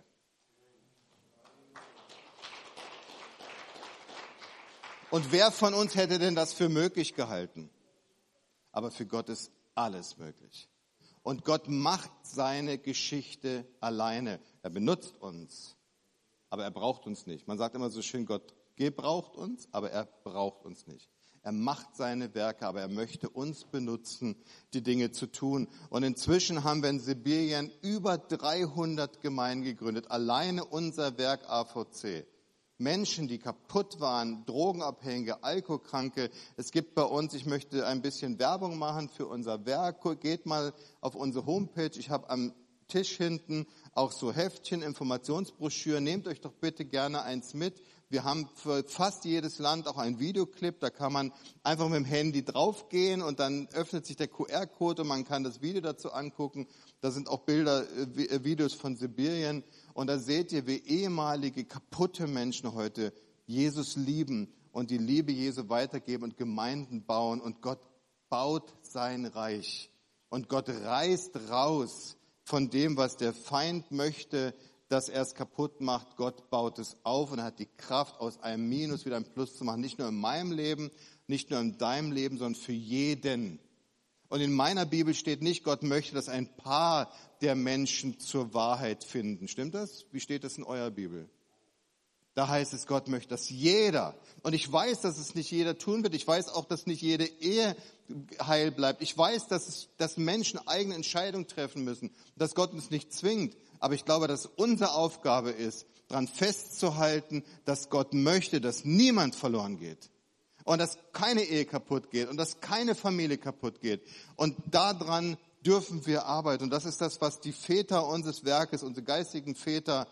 Und wer von uns hätte denn das für möglich gehalten? Aber für Gott ist alles möglich. Und Gott macht seine Geschichte alleine. Er benutzt uns, aber er braucht uns nicht. Man sagt immer so schön, Gott gebraucht uns, aber er braucht uns nicht. Er macht seine Werke, aber er möchte uns benutzen, die Dinge zu tun. Und inzwischen haben wir in Sibirien über dreihundert Gemeinden gegründet. Alleine unser Werk A V C. Menschen, die kaputt waren, Drogenabhängige, Alkoholkranke. Es gibt bei uns, ich möchte ein bisschen Werbung machen für unser Werk. Geht mal auf unsere Homepage. Ich habe am Tisch hinten auch so Heftchen, Informationsbroschüren. Nehmt euch doch bitte gerne eins mit. Wir haben für fast jedes Land auch einen Videoclip. Da kann man einfach mit dem Handy draufgehen und dann öffnet sich der Q R-Code und man kann das Video dazu angucken. Da sind auch Bilder, Videos von Sibirien. Und da seht ihr, wie ehemalige kaputte Menschen heute Jesus lieben und die Liebe Jesu weitergeben und Gemeinden bauen. Und Gott baut sein Reich. Und Gott reißt raus von dem, was der Feind möchte, dass er es kaputt macht. Gott baut es auf und hat die Kraft, aus einem Minus wieder ein Plus zu machen. Nicht nur in meinem Leben, nicht nur in deinem Leben, sondern für jeden. Und in meiner Bibel steht nicht, Gott möchte, dass ein paar der Menschen zur Wahrheit finden. Stimmt das? Wie steht das in eurer Bibel? Da heißt es, Gott möchte, dass jeder, und ich weiß, dass es nicht jeder tun wird, ich weiß auch, dass nicht jede Ehe heil bleibt. Ich weiß, dass, es, dass Menschen eigene Entscheidungen treffen müssen, dass Gott uns nicht zwingt. Aber ich glaube, dass unsere Aufgabe ist, daran festzuhalten, dass Gott möchte, dass niemand verloren geht. Und dass keine Ehe kaputt geht und dass keine Familie kaputt geht. Und daran dürfen wir arbeiten. Und das ist das, was die Väter unseres Werkes, unsere geistigen Väter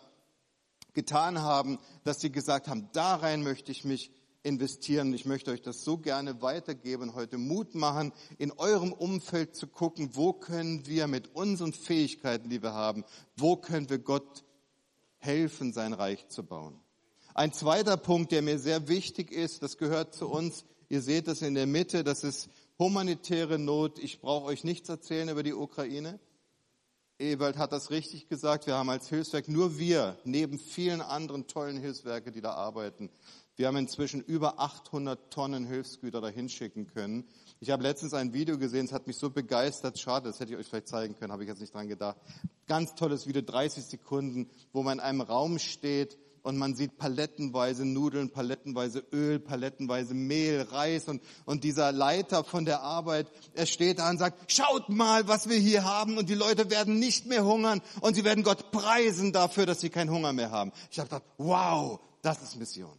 getan haben, dass sie gesagt haben, da rein möchte ich mich investieren. Ich möchte euch das so gerne weitergeben, heute Mut machen, in eurem Umfeld zu gucken, wo können wir mit unseren Fähigkeiten, die wir haben, wo können wir Gott helfen, sein Reich zu bauen. Ein zweiter Punkt, der mir sehr wichtig ist, das gehört zu uns, ihr seht es in der Mitte, das ist humanitäre Not. Ich brauche euch nichts erzählen über die Ukraine. Ewald hat das richtig gesagt, wir haben als Hilfswerk, nur wir, neben vielen anderen tollen Hilfswerke, die da arbeiten, wir haben inzwischen über achthundert Tonnen Hilfsgüter dahin schicken können. Ich habe letztens ein Video gesehen, es hat mich so begeistert, schade, das hätte ich euch vielleicht zeigen können, habe ich jetzt nicht dran gedacht. Ganz tolles Video, dreißig Sekunden, wo man in einem Raum steht und man sieht palettenweise Nudeln, palettenweise Öl, palettenweise Mehl, Reis und, und dieser Leiter von der Arbeit, er steht da und sagt, schaut mal, was wir hier haben und die Leute werden nicht mehr hungern und sie werden Gott preisen dafür, dass sie keinen Hunger mehr haben. Ich habe gedacht, wow, das ist Mission.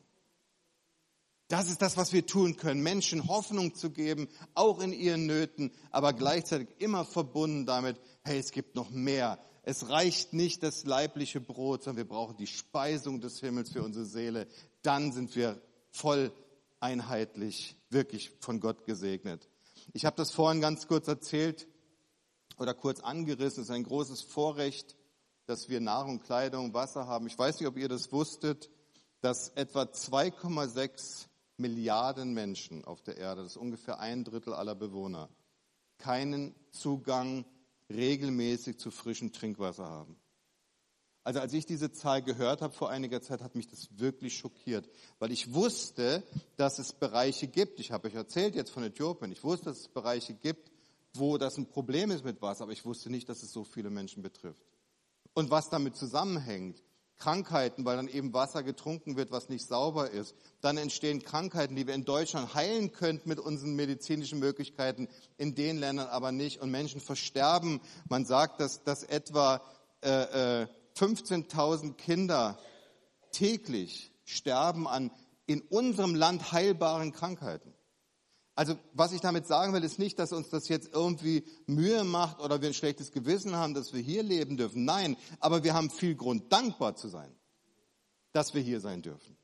Das ist das, was wir tun können, Menschen Hoffnung zu geben, auch in ihren Nöten, aber gleichzeitig immer verbunden damit, hey, es gibt noch mehr. Es reicht nicht das leibliche Brot, sondern wir brauchen die Speisung des Himmels für unsere Seele. Dann sind wir voll einheitlich, wirklich von Gott gesegnet. Ich habe das vorhin ganz kurz erzählt oder kurz angerissen. Es ist ein großes Vorrecht, dass wir Nahrung, Kleidung, Wasser haben. Ich weiß nicht, ob ihr das wusstet, dass etwa zwei Komma sechs Milliarden Menschen auf der Erde, das ist ungefähr ein Drittel aller Bewohner, keinen Zugang regelmäßig zu frischem Trinkwasser haben. Also als ich diese Zahl gehört habe vor einiger Zeit, hat mich das wirklich schockiert, weil ich wusste, dass es Bereiche gibt, ich habe euch erzählt jetzt von Äthiopien, ich wusste, dass es Bereiche gibt, wo das ein Problem ist mit Wasser, aber ich wusste nicht, dass es so viele Menschen betrifft. Und was damit zusammenhängt, Krankheiten, weil dann eben Wasser getrunken wird, was nicht sauber ist. Dann entstehen Krankheiten, die wir in Deutschland heilen könnten mit unseren medizinischen Möglichkeiten, in den Ländern aber nicht. Und Menschen versterben. Man sagt, dass, dass etwa äh, äh, fünfzehntausend Kinder täglich sterben an in unserem Land heilbaren Krankheiten. Also was ich damit sagen will, ist nicht, dass uns das jetzt irgendwie Mühe macht oder wir ein schlechtes Gewissen haben, dass wir hier leben dürfen. Nein, aber wir haben viel Grund, dankbar zu sein, dass wir hier sein dürfen.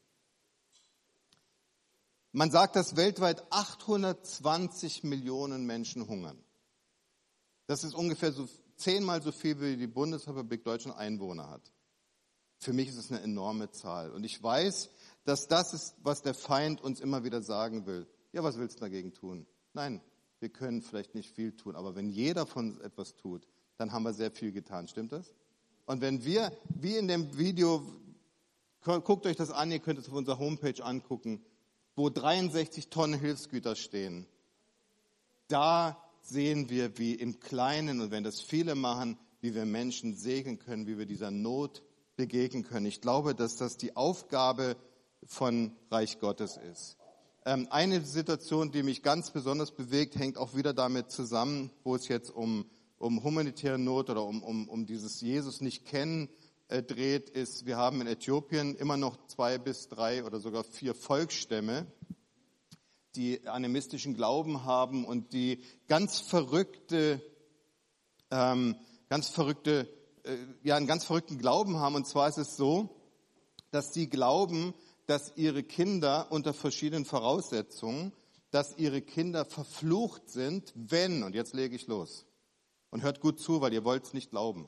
Man sagt, dass weltweit achthundertzwanzig Millionen Menschen hungern. Das ist ungefähr so zehnmal so viel, wie die Bundesrepublik Deutschland Einwohner hat. Für mich ist es eine enorme Zahl. Und ich weiß, dass das ist, was der Feind uns immer wieder sagen will. Ja, was willst du dagegen tun? Nein, wir können vielleicht nicht viel tun, aber wenn jeder von uns etwas tut, dann haben wir sehr viel getan. Stimmt das? Und wenn wir, wie in dem Video, guckt euch das an, ihr könnt es auf unserer Homepage angucken, wo dreiundsechzig Tonnen Hilfsgüter stehen, da sehen wir, wie im Kleinen, und wenn das viele machen, wie wir Menschen segnen können, wie wir dieser Not begegnen können. Ich glaube, dass das die Aufgabe von Reich Gottes ist. Ähm, eine Situation, die mich ganz besonders bewegt, hängt auch wieder damit zusammen, wo es jetzt um, um humanitäre Not oder um, um, um dieses Jesus nicht kennen äh, dreht, ist, wir haben in Äthiopien immer noch zwei bis drei oder sogar vier Volksstämme, die animistischen Glauben haben und die ganz verrückte, ähm, ganz verrückte, äh, ja, einen ganz verrückten Glauben haben. Und zwar ist es so, dass sie glauben, dass ihre Kinder unter verschiedenen Voraussetzungen, dass ihre Kinder verflucht sind, wenn, und jetzt lege ich los, und hört gut zu, weil ihr wollt es nicht glauben,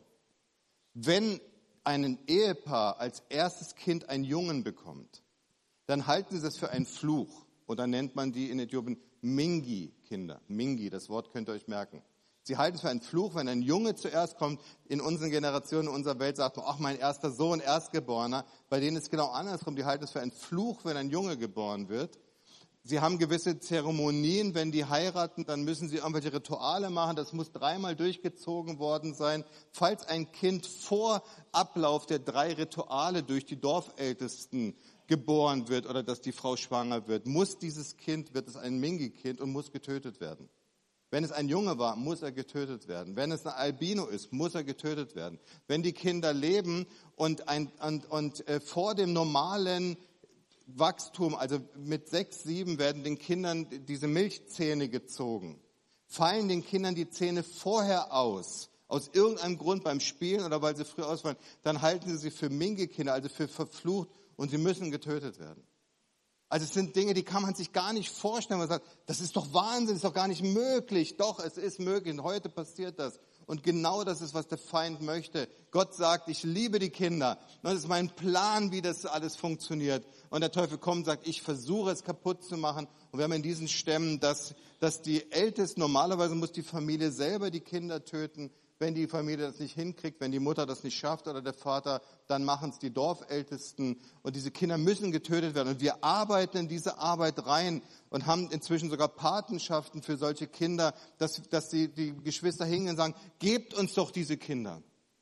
wenn ein Ehepaar als erstes Kind einen Jungen bekommt, dann halten sie das für einen Fluch. Und dann nennt man die in Äthiopien Mingi-Kinder. Mingi, das Wort könnt ihr euch merken. Sie halten es für einen Fluch, wenn ein Junge zuerst kommt. In unseren Generationen, in unserer Welt sagt man, ach, mein erster Sohn, Erstgeborener. Bei denen ist es genau andersrum. Die halten es für einen Fluch, wenn ein Junge geboren wird. Sie haben gewisse Zeremonien, wenn die heiraten, dann müssen sie irgendwelche Rituale machen. Das muss dreimal durchgezogen worden sein. Falls ein Kind vor Ablauf der drei Rituale durch die Dorfältesten geboren wird oder dass die Frau schwanger wird, muss dieses Kind, wird es ein Mingi-Kind und muss getötet werden. Wenn es ein Junge war, muss er getötet werden. Wenn es ein Albino ist, muss er getötet werden. Wenn die Kinder leben und, ein, und, und äh, vor dem normalen Wachstum, also mit sechs, sieben, werden den Kindern diese Milchzähne gezogen. Fallen den Kindern die Zähne vorher aus, aus irgendeinem Grund beim Spielen oder weil sie früh ausfallen, dann halten sie sie für Mingi-Kinder, also für verflucht, und sie müssen getötet werden. Also es sind Dinge, die kann man sich gar nicht vorstellen. Man sagt, das ist doch Wahnsinn, das ist doch gar nicht möglich. Doch, es ist möglich und heute passiert das. Und genau das ist, was der Feind möchte. Gott sagt, ich liebe die Kinder. Und das ist mein Plan, wie das alles funktioniert. Und der Teufel kommt und sagt, ich versuche es kaputt zu machen. Und wir haben in diesen Stämmen, dass, dass die Ältesten, normalerweise muss die Familie selber die Kinder töten. Wenn die Familie das nicht hinkriegt, wenn die Mutter das nicht schafft oder der Vater, dann machen es die Dorfältesten. Und diese Kinder müssen getötet werden. Und wir arbeiten in diese Arbeit rein und haben inzwischen sogar Patenschaften für solche Kinder, dass, dass die, die Geschwister hingehen und sagen, gebt uns doch diese Kinder.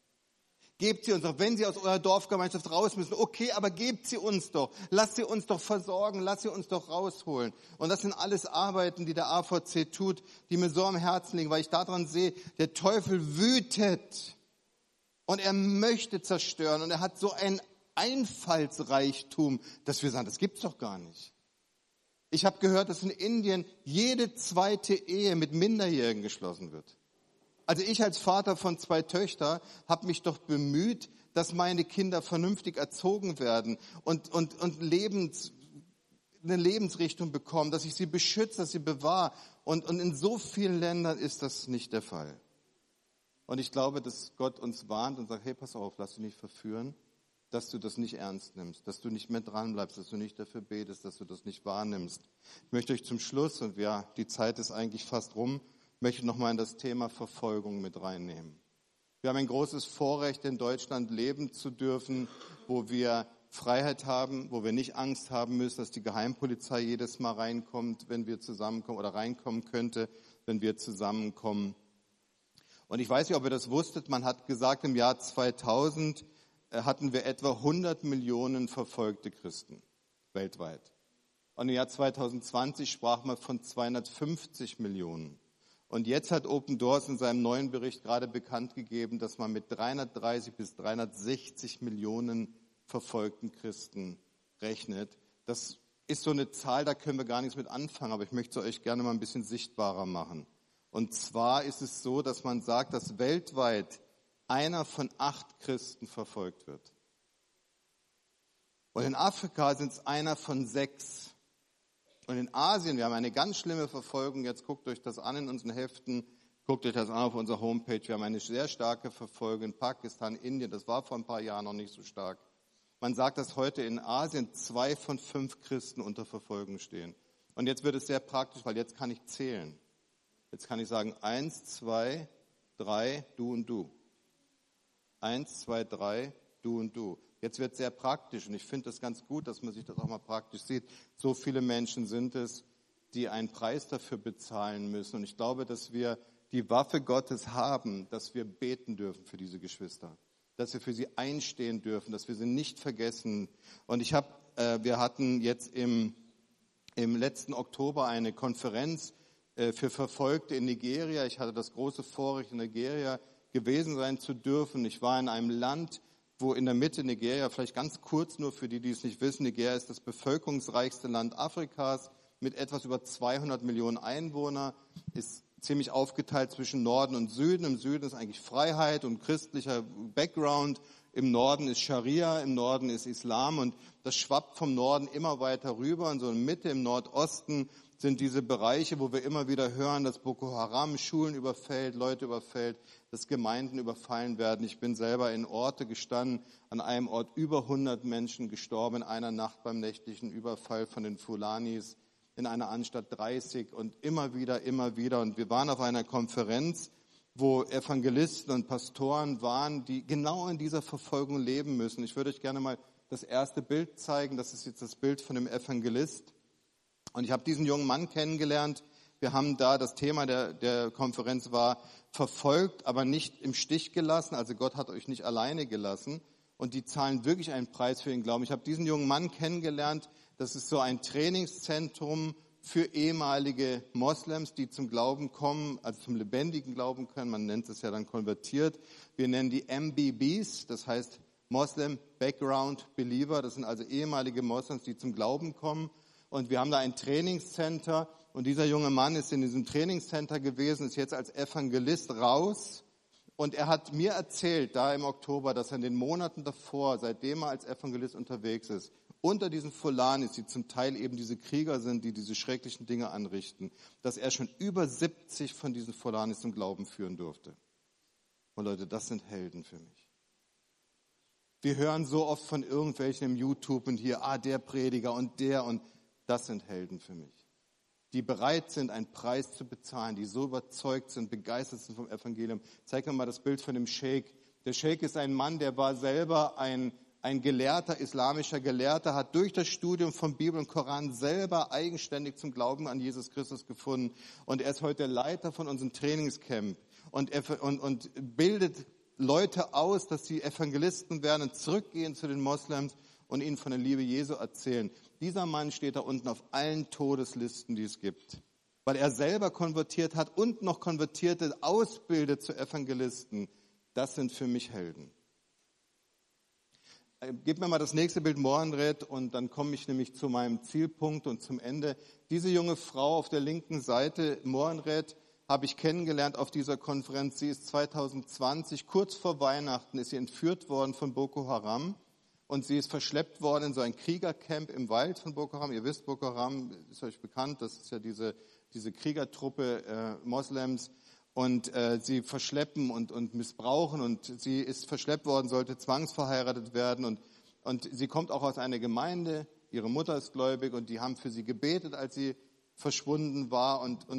Gebt sie uns doch, wenn sie aus eurer Dorfgemeinschaft raus müssen. Okay, aber gebt sie uns doch. Lasst sie uns doch versorgen, lasst sie uns doch rausholen. Und das sind alles Arbeiten, die der A V C tut, die mir so am Herzen liegen, weil ich daran sehe, der Teufel wütet und er möchte zerstören und er hat so ein Einfallsreichtum, dass wir sagen, das gibt's doch gar nicht. Ich habe gehört, dass in Indien jede zweite Ehe mit Minderjährigen geschlossen wird. Also ich als Vater von zwei Töchtern habe mich doch bemüht, dass meine Kinder vernünftig erzogen werden und, und, und Lebens, eine Lebensrichtung bekommen, dass ich sie beschütze, dass sie bewahre. Und, und in so vielen Ländern ist das nicht der Fall. Und ich glaube, dass Gott uns warnt und sagt, hey, pass auf, lass dich nicht verführen, dass du das nicht ernst nimmst, dass du nicht mehr dran bleibst, dass du nicht dafür betest, dass du das nicht wahrnimmst. Ich möchte euch zum Schluss, und ja, die Zeit ist eigentlich fast rum, möchte nochmal in das Thema Verfolgung mit reinnehmen. Wir haben ein großes Vorrecht, in Deutschland leben zu dürfen, wo wir Freiheit haben, wo wir nicht Angst haben müssen, dass die Geheimpolizei jedes Mal reinkommt, wenn wir zusammenkommen oder reinkommen könnte, wenn wir zusammenkommen. Und ich weiß nicht, ob ihr das wusstet, man hat gesagt, im Jahr zweitausend hatten wir etwa hundert Millionen verfolgte Christen weltweit. Und im Jahr zweitausendzwanzig sprach man von zweihundertfünfzig Millionen. Und jetzt hat Open Doors in seinem neuen Bericht gerade bekannt gegeben, dass man mit dreihundertdreißig bis dreihundertsechzig Millionen verfolgten Christen rechnet. Das ist so eine Zahl, da können wir gar nichts mit anfangen, aber ich möchte es euch gerne mal ein bisschen sichtbarer machen. Und zwar ist es so, dass man sagt, dass weltweit einer von acht Christen verfolgt wird. Und in Afrika sind es einer von sechs. Und in Asien, wir haben eine ganz schlimme Verfolgung, jetzt guckt euch das an in unseren Heften, guckt euch das an auf unserer Homepage, wir haben eine sehr starke Verfolgung in Pakistan, Indien, das war vor ein paar Jahren noch nicht so stark. Man sagt, dass heute in Asien zwei von fünf Christen unter Verfolgung stehen. Und jetzt wird es sehr praktisch, weil jetzt kann ich zählen. Jetzt kann ich sagen, eins, zwei, drei, du und du. Eins, zwei, drei, du und du. Jetzt wird es sehr praktisch und ich finde es ganz gut, dass man sich das auch mal praktisch sieht. So viele Menschen sind es, die einen Preis dafür bezahlen müssen. Und ich glaube, dass wir die Waffe Gottes haben, dass wir beten dürfen für diese Geschwister. Dass wir für sie einstehen dürfen, dass wir sie nicht vergessen. Und ich habe, äh, wir hatten jetzt im, im letzten Oktober eine Konferenz äh, für Verfolgte in Nigeria. Ich hatte das große Vorrecht, in Nigeria gewesen sein zu dürfen. Ich war in einem Land, wo in der Mitte Nigeria, vielleicht ganz kurz nur für die, die es nicht wissen, Nigeria ist das bevölkerungsreichste Land Afrikas mit etwas über zweihundert Millionen Einwohnern, ist ziemlich aufgeteilt zwischen Norden und Süden. Im Süden ist eigentlich Freiheit und christlicher Background. Im Norden ist Scharia, im Norden ist Islam und das schwappt vom Norden immer weiter rüber. Und so in Mitte, im Nordosten sind diese Bereiche, wo wir immer wieder hören, dass Boko Haram Schulen überfällt, Leute überfällt, dass Gemeinden überfallen werden. Ich bin selber in Orte gestanden, an einem Ort über hundert Menschen gestorben in einer Nacht beim nächtlichen Überfall von den Fulanis, in einer Anstatt dreißig und immer wieder, immer wieder. Und wir waren auf einer Konferenz, wo Evangelisten und Pastoren waren, die genau in dieser Verfolgung leben müssen. Ich würde euch gerne mal das erste Bild zeigen. Das ist jetzt das Bild von dem Evangelist. Und ich habe diesen jungen Mann kennengelernt. Wir haben da, das Thema der, der Konferenz war, verfolgt, aber nicht im Stich gelassen. Also Gott hat euch nicht alleine gelassen. Und die zahlen wirklich einen Preis für ihren Glauben. Ich habe diesen jungen Mann kennengelernt. Das ist so ein Trainingszentrum für ehemalige Moslems, die zum Glauben kommen, also zum lebendigen Glauben können. Man nennt es ja dann konvertiert. Wir nennen die M B Bs, das heißt Muslim Background Believer. Das sind also ehemalige Moslems, die zum Glauben kommen. Und wir haben da ein Trainingscenter. Und dieser junge Mann ist in diesem Trainingscenter gewesen, ist jetzt als Evangelist raus. Und er hat mir erzählt, da im Oktober, dass er in den Monaten davor, seitdem er als Evangelist unterwegs ist, unter diesen Fulanis, die zum Teil eben diese Krieger sind, die diese schrecklichen Dinge anrichten, dass er schon über siebzig von diesen Fulanis zum Glauben führen durfte. Und Leute, das sind Helden für mich. Wir hören so oft von irgendwelchen im YouTube und hier, ah, der Prediger und der und das sind Helden für mich. Die bereit sind, einen Preis zu bezahlen, die so überzeugt sind, begeistert sind vom Evangelium. Zeig mir mal das Bild von dem Scheik. Der Scheik ist ein Mann, der war selber ein Ein Gelehrter, islamischer Gelehrter, hat durch das Studium von Bibel und Koran selber eigenständig zum Glauben an Jesus Christus gefunden. Und er ist heute Leiter von unserem Trainingscamp und, er, und, und bildet Leute aus, dass sie Evangelisten werden und zurückgehen zu den Moslems und ihnen von der Liebe Jesu erzählen. Dieser Mann steht da unten auf allen Todeslisten, die es gibt, weil er selber konvertiert hat und noch Konvertierte ausbildet zu Evangelisten. Das sind für mich Helden. Gib mir mal das nächste Bild, Mohrenred, und dann komme ich nämlich zu meinem Zielpunkt und zum Ende. Diese junge Frau auf der linken Seite, Mohrenred, habe ich kennengelernt auf dieser Konferenz. Sie ist zweitausendzwanzig, kurz vor Weihnachten, ist sie entführt worden von Boko Haram und sie ist verschleppt worden in so ein Kriegercamp im Wald von Boko Haram. Ihr wisst, Boko Haram ist euch bekannt, das ist ja diese, diese Kriegertruppe äh, Moslems. Und äh, sie verschleppen und, und missbrauchen und sie ist verschleppt worden, sollte zwangsverheiratet werden und, und sie kommt auch aus einer Gemeinde, ihre Mutter ist gläubig und die haben für sie gebetet, als sie verschwunden war und, und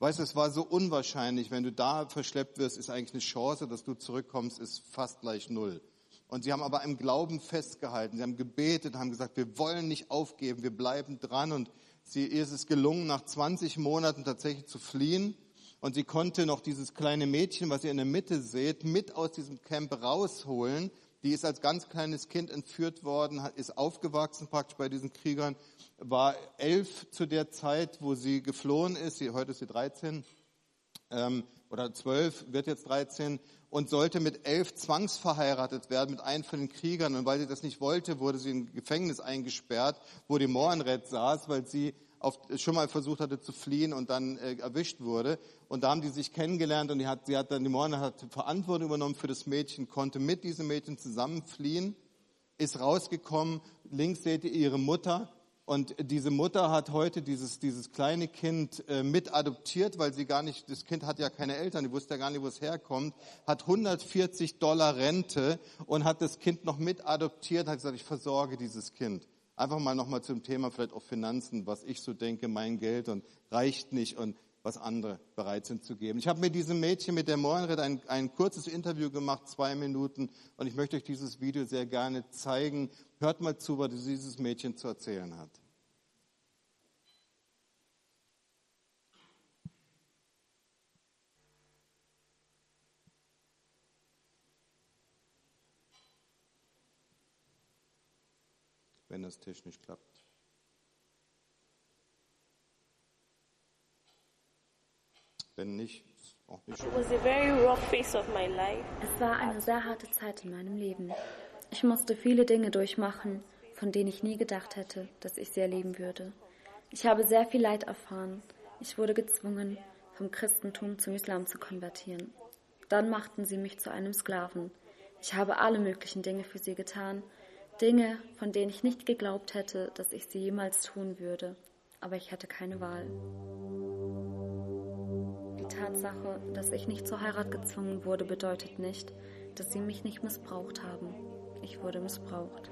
Weißt du, es war so unwahrscheinlich, wenn du da verschleppt wirst, ist eigentlich eine Chance, dass du zurückkommst, ist fast gleich null. Und sie haben aber im Glauben festgehalten, sie haben gebetet, haben gesagt, wir wollen nicht aufgeben, wir bleiben dran. Und sie, ihr ist es gelungen, nach zwanzig Monaten tatsächlich zu fliehen. Und sie konnte noch dieses kleine Mädchen, was ihr in der Mitte seht, mit aus diesem Camp rausholen. Die ist als ganz kleines Kind entführt worden, ist aufgewachsen praktisch bei diesen Kriegern, war elf zu der Zeit, wo sie geflohen ist. Sie, heute ist sie dreizehn ähm, oder zwölf, wird jetzt dreizehn und sollte mit elf zwangsverheiratet werden mit einem von den Kriegern. Und weil sie das nicht wollte, wurde sie in ein Gefängnis eingesperrt, wo die Mohrenred saß, weil sie auf, schon mal versucht hatte zu fliehen und dann äh, erwischt wurde. Und da haben die sich kennengelernt und die hat, sie hat dann, die Mohrenred hat Verantwortung übernommen für das Mädchen, konnte mit diesem Mädchen zusammen fliehen, ist rausgekommen. Links seht ihr ihre Mutter. Und diese Mutter hat heute dieses, dieses kleine Kind äh, mit adoptiert, weil sie gar nicht, das Kind hat ja keine Eltern, die wusste ja gar nicht, wo es herkommt, hat hundertvierzig Dollar Rente und hat das Kind noch mit adoptiert, hat gesagt, ich versorge dieses Kind. Einfach mal nochmal zum Thema vielleicht auch Finanzen, was ich so denke, mein Geld und reicht nicht und was andere bereit sind zu geben. Ich habe mit diesem Mädchen, mit der Mohrenred, ein, ein kurzes Interview gemacht, zwei Minuten, und ich möchte euch dieses Video sehr gerne zeigen. Hört mal zu, was dieses Mädchen zu erzählen hat. Wenn das technisch klappt. Wenn nicht, ist auch nicht schlimm. It was a very rough phase of my life. Es war eine sehr harte Zeit in meinem Leben. Ich musste viele Dinge durchmachen, von denen ich nie gedacht hätte, dass ich sie erleben würde. Ich habe sehr viel Leid erfahren. Ich wurde gezwungen, vom Christentum zum Islam zu konvertieren. Dann machten sie mich zu einem Sklaven. Ich habe alle möglichen Dinge für sie getan, Dinge, von denen ich nicht geglaubt hätte, dass ich sie jemals tun würde. Aber ich hatte keine Wahl. Die Tatsache, dass ich nicht zur Heirat gezwungen wurde, bedeutet nicht, dass sie mich nicht missbraucht haben. Ich wurde missbraucht.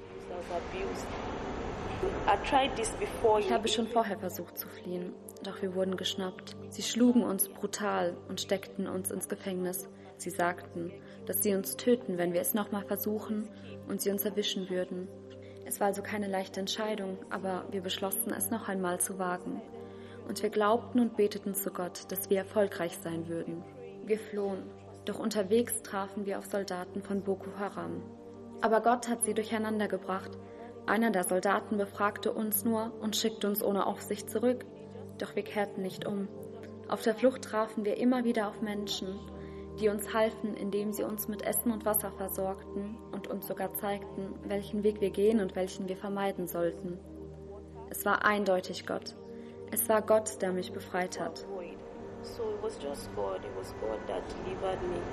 Ich habe schon vorher versucht zu fliehen, doch wir wurden geschnappt. Sie schlugen uns brutal und steckten uns ins Gefängnis. Sie sagten, dass sie uns töten, wenn wir es nochmal versuchen und sie uns erwischen würden. Es war also keine leichte Entscheidung, aber wir beschlossen, es noch einmal zu wagen. Und wir glaubten und beteten zu Gott, dass wir erfolgreich sein würden. Wir flohen, doch unterwegs trafen wir auf Soldaten von Boko Haram. Aber Gott hat sie durcheinander gebracht. Einer der Soldaten befragte uns nur und schickte uns ohne Aufsicht zurück. Doch wir kehrten nicht um. Auf der Flucht trafen wir immer wieder auf Menschen, die uns halfen, indem sie uns mit Essen und Wasser versorgten und uns sogar zeigten, welchen Weg wir gehen und welchen wir vermeiden sollten. Es war eindeutig Gott. Es war Gott, der mich befreit hat. So it was just God. It was God that delivered me.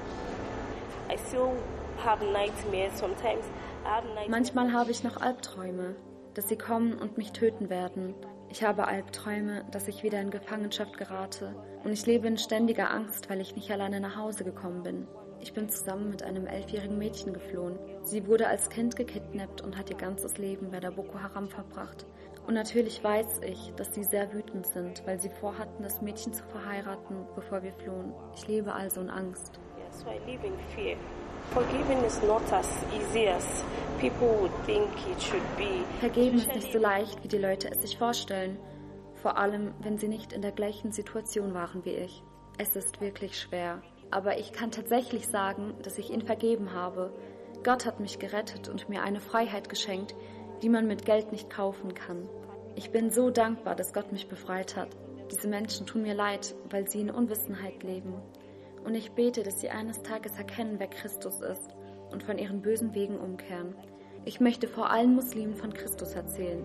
I still have nightmares sometimes. I have nightmares. Manchmal habe ich noch Albträume, dass sie kommen und mich töten werden. Ich habe Albträume, dass ich wieder in Gefangenschaft gerate. Und ich lebe in ständiger Angst, weil ich nicht alleine nach Hause gekommen bin. Ich bin zusammen mit einem elfjährigen Mädchen geflohen. Sie wurde als Kind gekidnappt und hat ihr ganzes Leben bei der Boko Haram verbracht. Und natürlich weiß ich, dass sie sehr wütend sind, weil sie vorhatten, das Mädchen zu verheiraten, bevor wir flohen. Ich lebe also in Angst. Yes, so I live in fear. Forgiving is not as easy as people would think it should be. Vergeben ist nicht so leicht, wie die Leute es sich vorstellen. Vor allem, wenn sie nicht in der gleichen Situation waren wie ich. Es ist wirklich schwer. Aber ich kann tatsächlich sagen, dass ich ihn vergeben habe. Gott hat mich gerettet und mir eine Freiheit geschenkt, die man mit Geld nicht kaufen kann. Ich bin so dankbar, dass Gott mich befreit hat. Diese Menschen tun mir leid, weil sie in Unwissenheit leben. Und ich bete, dass sie eines Tages erkennen, wer Christus ist und von ihren bösen Wegen umkehren. Ich möchte vor allen Muslimen von Christus erzählen.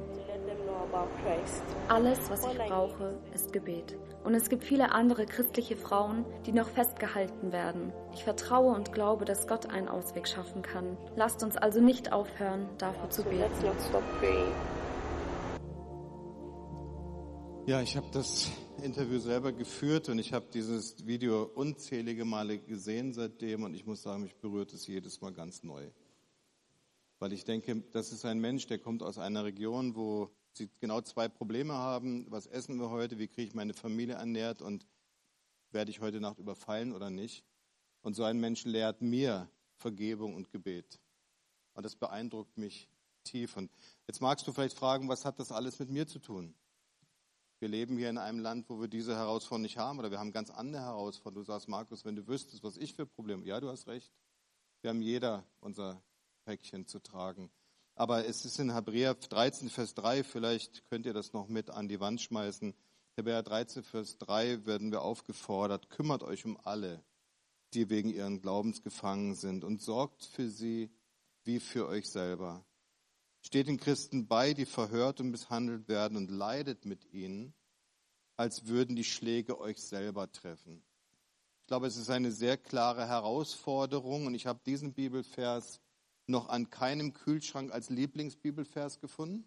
Alles, was ich brauche, ist Gebet. Und es gibt viele andere christliche Frauen, die noch festgehalten werden. Ich vertraue und glaube, dass Gott einen Ausweg schaffen kann. Lasst uns also nicht aufhören, dafür zu beten. Ja, ich habe das Interview selber geführt und ich habe dieses Video unzählige Male gesehen seitdem und ich muss sagen, mich berührt es jedes Mal ganz neu. Weil ich denke, das ist ein Mensch, der kommt aus einer Region, wo sie genau zwei Probleme haben. Was essen wir heute? Wie kriege ich meine Familie ernährt? Und werde ich heute Nacht überfallen oder nicht? Und so ein Mensch lehrt mir Vergebung und Gebet. Und das beeindruckt mich tief. Und jetzt magst du vielleicht fragen, was hat das alles mit mir zu tun? Wir leben hier in einem Land, wo wir diese Herausforderung nicht haben, oder wir haben ganz andere Herausforderungen. Du sagst, Markus, wenn du wüsstest, was ich für Probleme habe. Ja, du hast recht. Wir haben jeder unser Päckchen zu tragen. Aber es ist in Hebräer dreizehn, Vers drei, vielleicht könnt ihr das noch mit an die Wand schmeißen. Hebräer dreizehn, Vers drei werden wir aufgefordert, kümmert euch um alle, die wegen ihren Glaubens gefangen sind, und sorgt für sie wie für euch selber. Steht den Christen bei, die verhört und misshandelt werden, und leidet mit ihnen, als würden die Schläge euch selber treffen. Ich glaube, es ist eine sehr klare Herausforderung, und ich habe diesen Bibelvers noch an keinem Kühlschrank als Lieblingsbibelvers gefunden.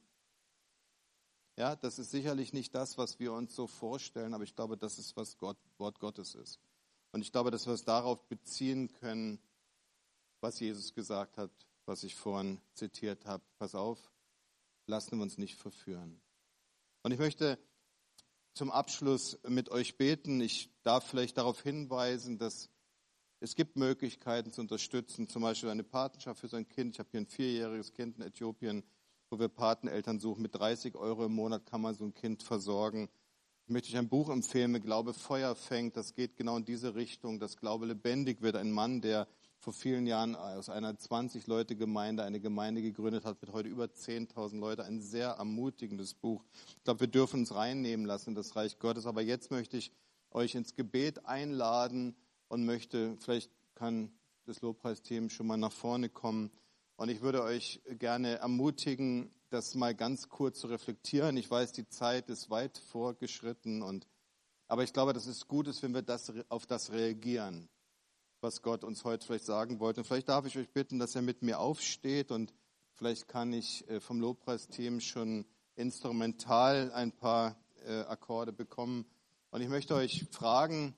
Ja, das ist sicherlich nicht das, was wir uns so vorstellen, aber ich glaube, das ist, was Gott, Wort Gottes ist. Und ich glaube, dass wir es darauf beziehen können, was Jesus gesagt hat, was ich vorhin zitiert habe. Pass auf, lassen wir uns nicht verführen. Und ich möchte zum Abschluss mit euch beten. Ich darf vielleicht darauf hinweisen, dass es gibt Möglichkeiten zu unterstützen, zum Beispiel eine Patenschaft für sein Kind. Ich habe hier ein vierjähriges Kind in Äthiopien, wo wir Pateneltern suchen. Mit dreißig Euro im Monat kann man so ein Kind versorgen. Ich möchte euch ein Buch empfehlen, mit Glaube Feuer fängt. Das geht genau in diese Richtung, dass Glaube lebendig wird. Ein Mann, der vor vielen Jahren aus einer zwanzig-Leute-Gemeinde eine Gemeinde gegründet hat, mit heute über zehntausend Leute. Ein sehr ermutigendes Buch. Ich glaube, wir dürfen uns reinnehmen lassen in das Reich Gottes. Aber jetzt möchte ich euch ins Gebet einladen und möchte, vielleicht kann das Lobpreisteam schon mal nach vorne kommen. Und ich würde euch gerne ermutigen, das mal ganz kurz zu reflektieren. Ich weiß, die Zeit ist weit vorgeschritten, und, aber ich glaube, dass es gut ist, wenn wir das, auf das reagieren, was Gott uns heute vielleicht sagen wollte. Und vielleicht darf ich euch bitten, dass ihr mit mir aufsteht, und vielleicht kann ich vom Lobpreisteam schon instrumental ein paar äh, Akkorde bekommen. Und ich möchte euch fragen,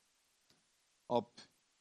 ob,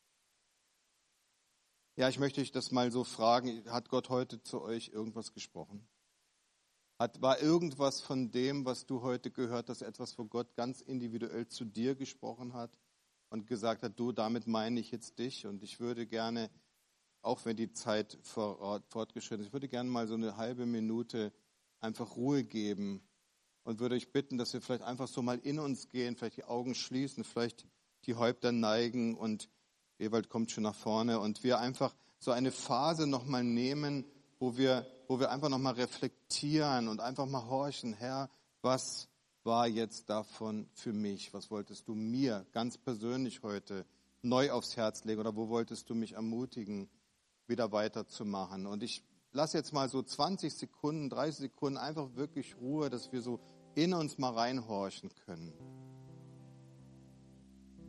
ja, ich möchte euch das mal so fragen, hat Gott heute zu euch irgendwas gesprochen? Hat, war irgendwas von dem, was du heute gehört hast, etwas, wo Gott ganz individuell zu dir gesprochen hat und gesagt hat, du, damit meine ich jetzt dich? Und ich würde gerne, auch wenn die Zeit fortgeschritten ist, ich würde gerne mal so eine halbe Minute einfach Ruhe geben und würde euch bitten, dass wir vielleicht einfach so mal in uns gehen, vielleicht die Augen schließen, vielleicht die Häupter neigen, und Ewald kommt schon nach vorne, und wir einfach so eine Phase nochmal nehmen, wo wir, wo wir einfach nochmal reflektieren und einfach mal horchen, Herr, was war jetzt davon für mich? Was wolltest du mir ganz persönlich heute neu aufs Herz legen, oder wo wolltest du mich ermutigen, wieder weiterzumachen? Und ich lasse jetzt mal so zwanzig Sekunden, dreißig Sekunden einfach wirklich Ruhe, dass wir so in uns mal reinhorchen können.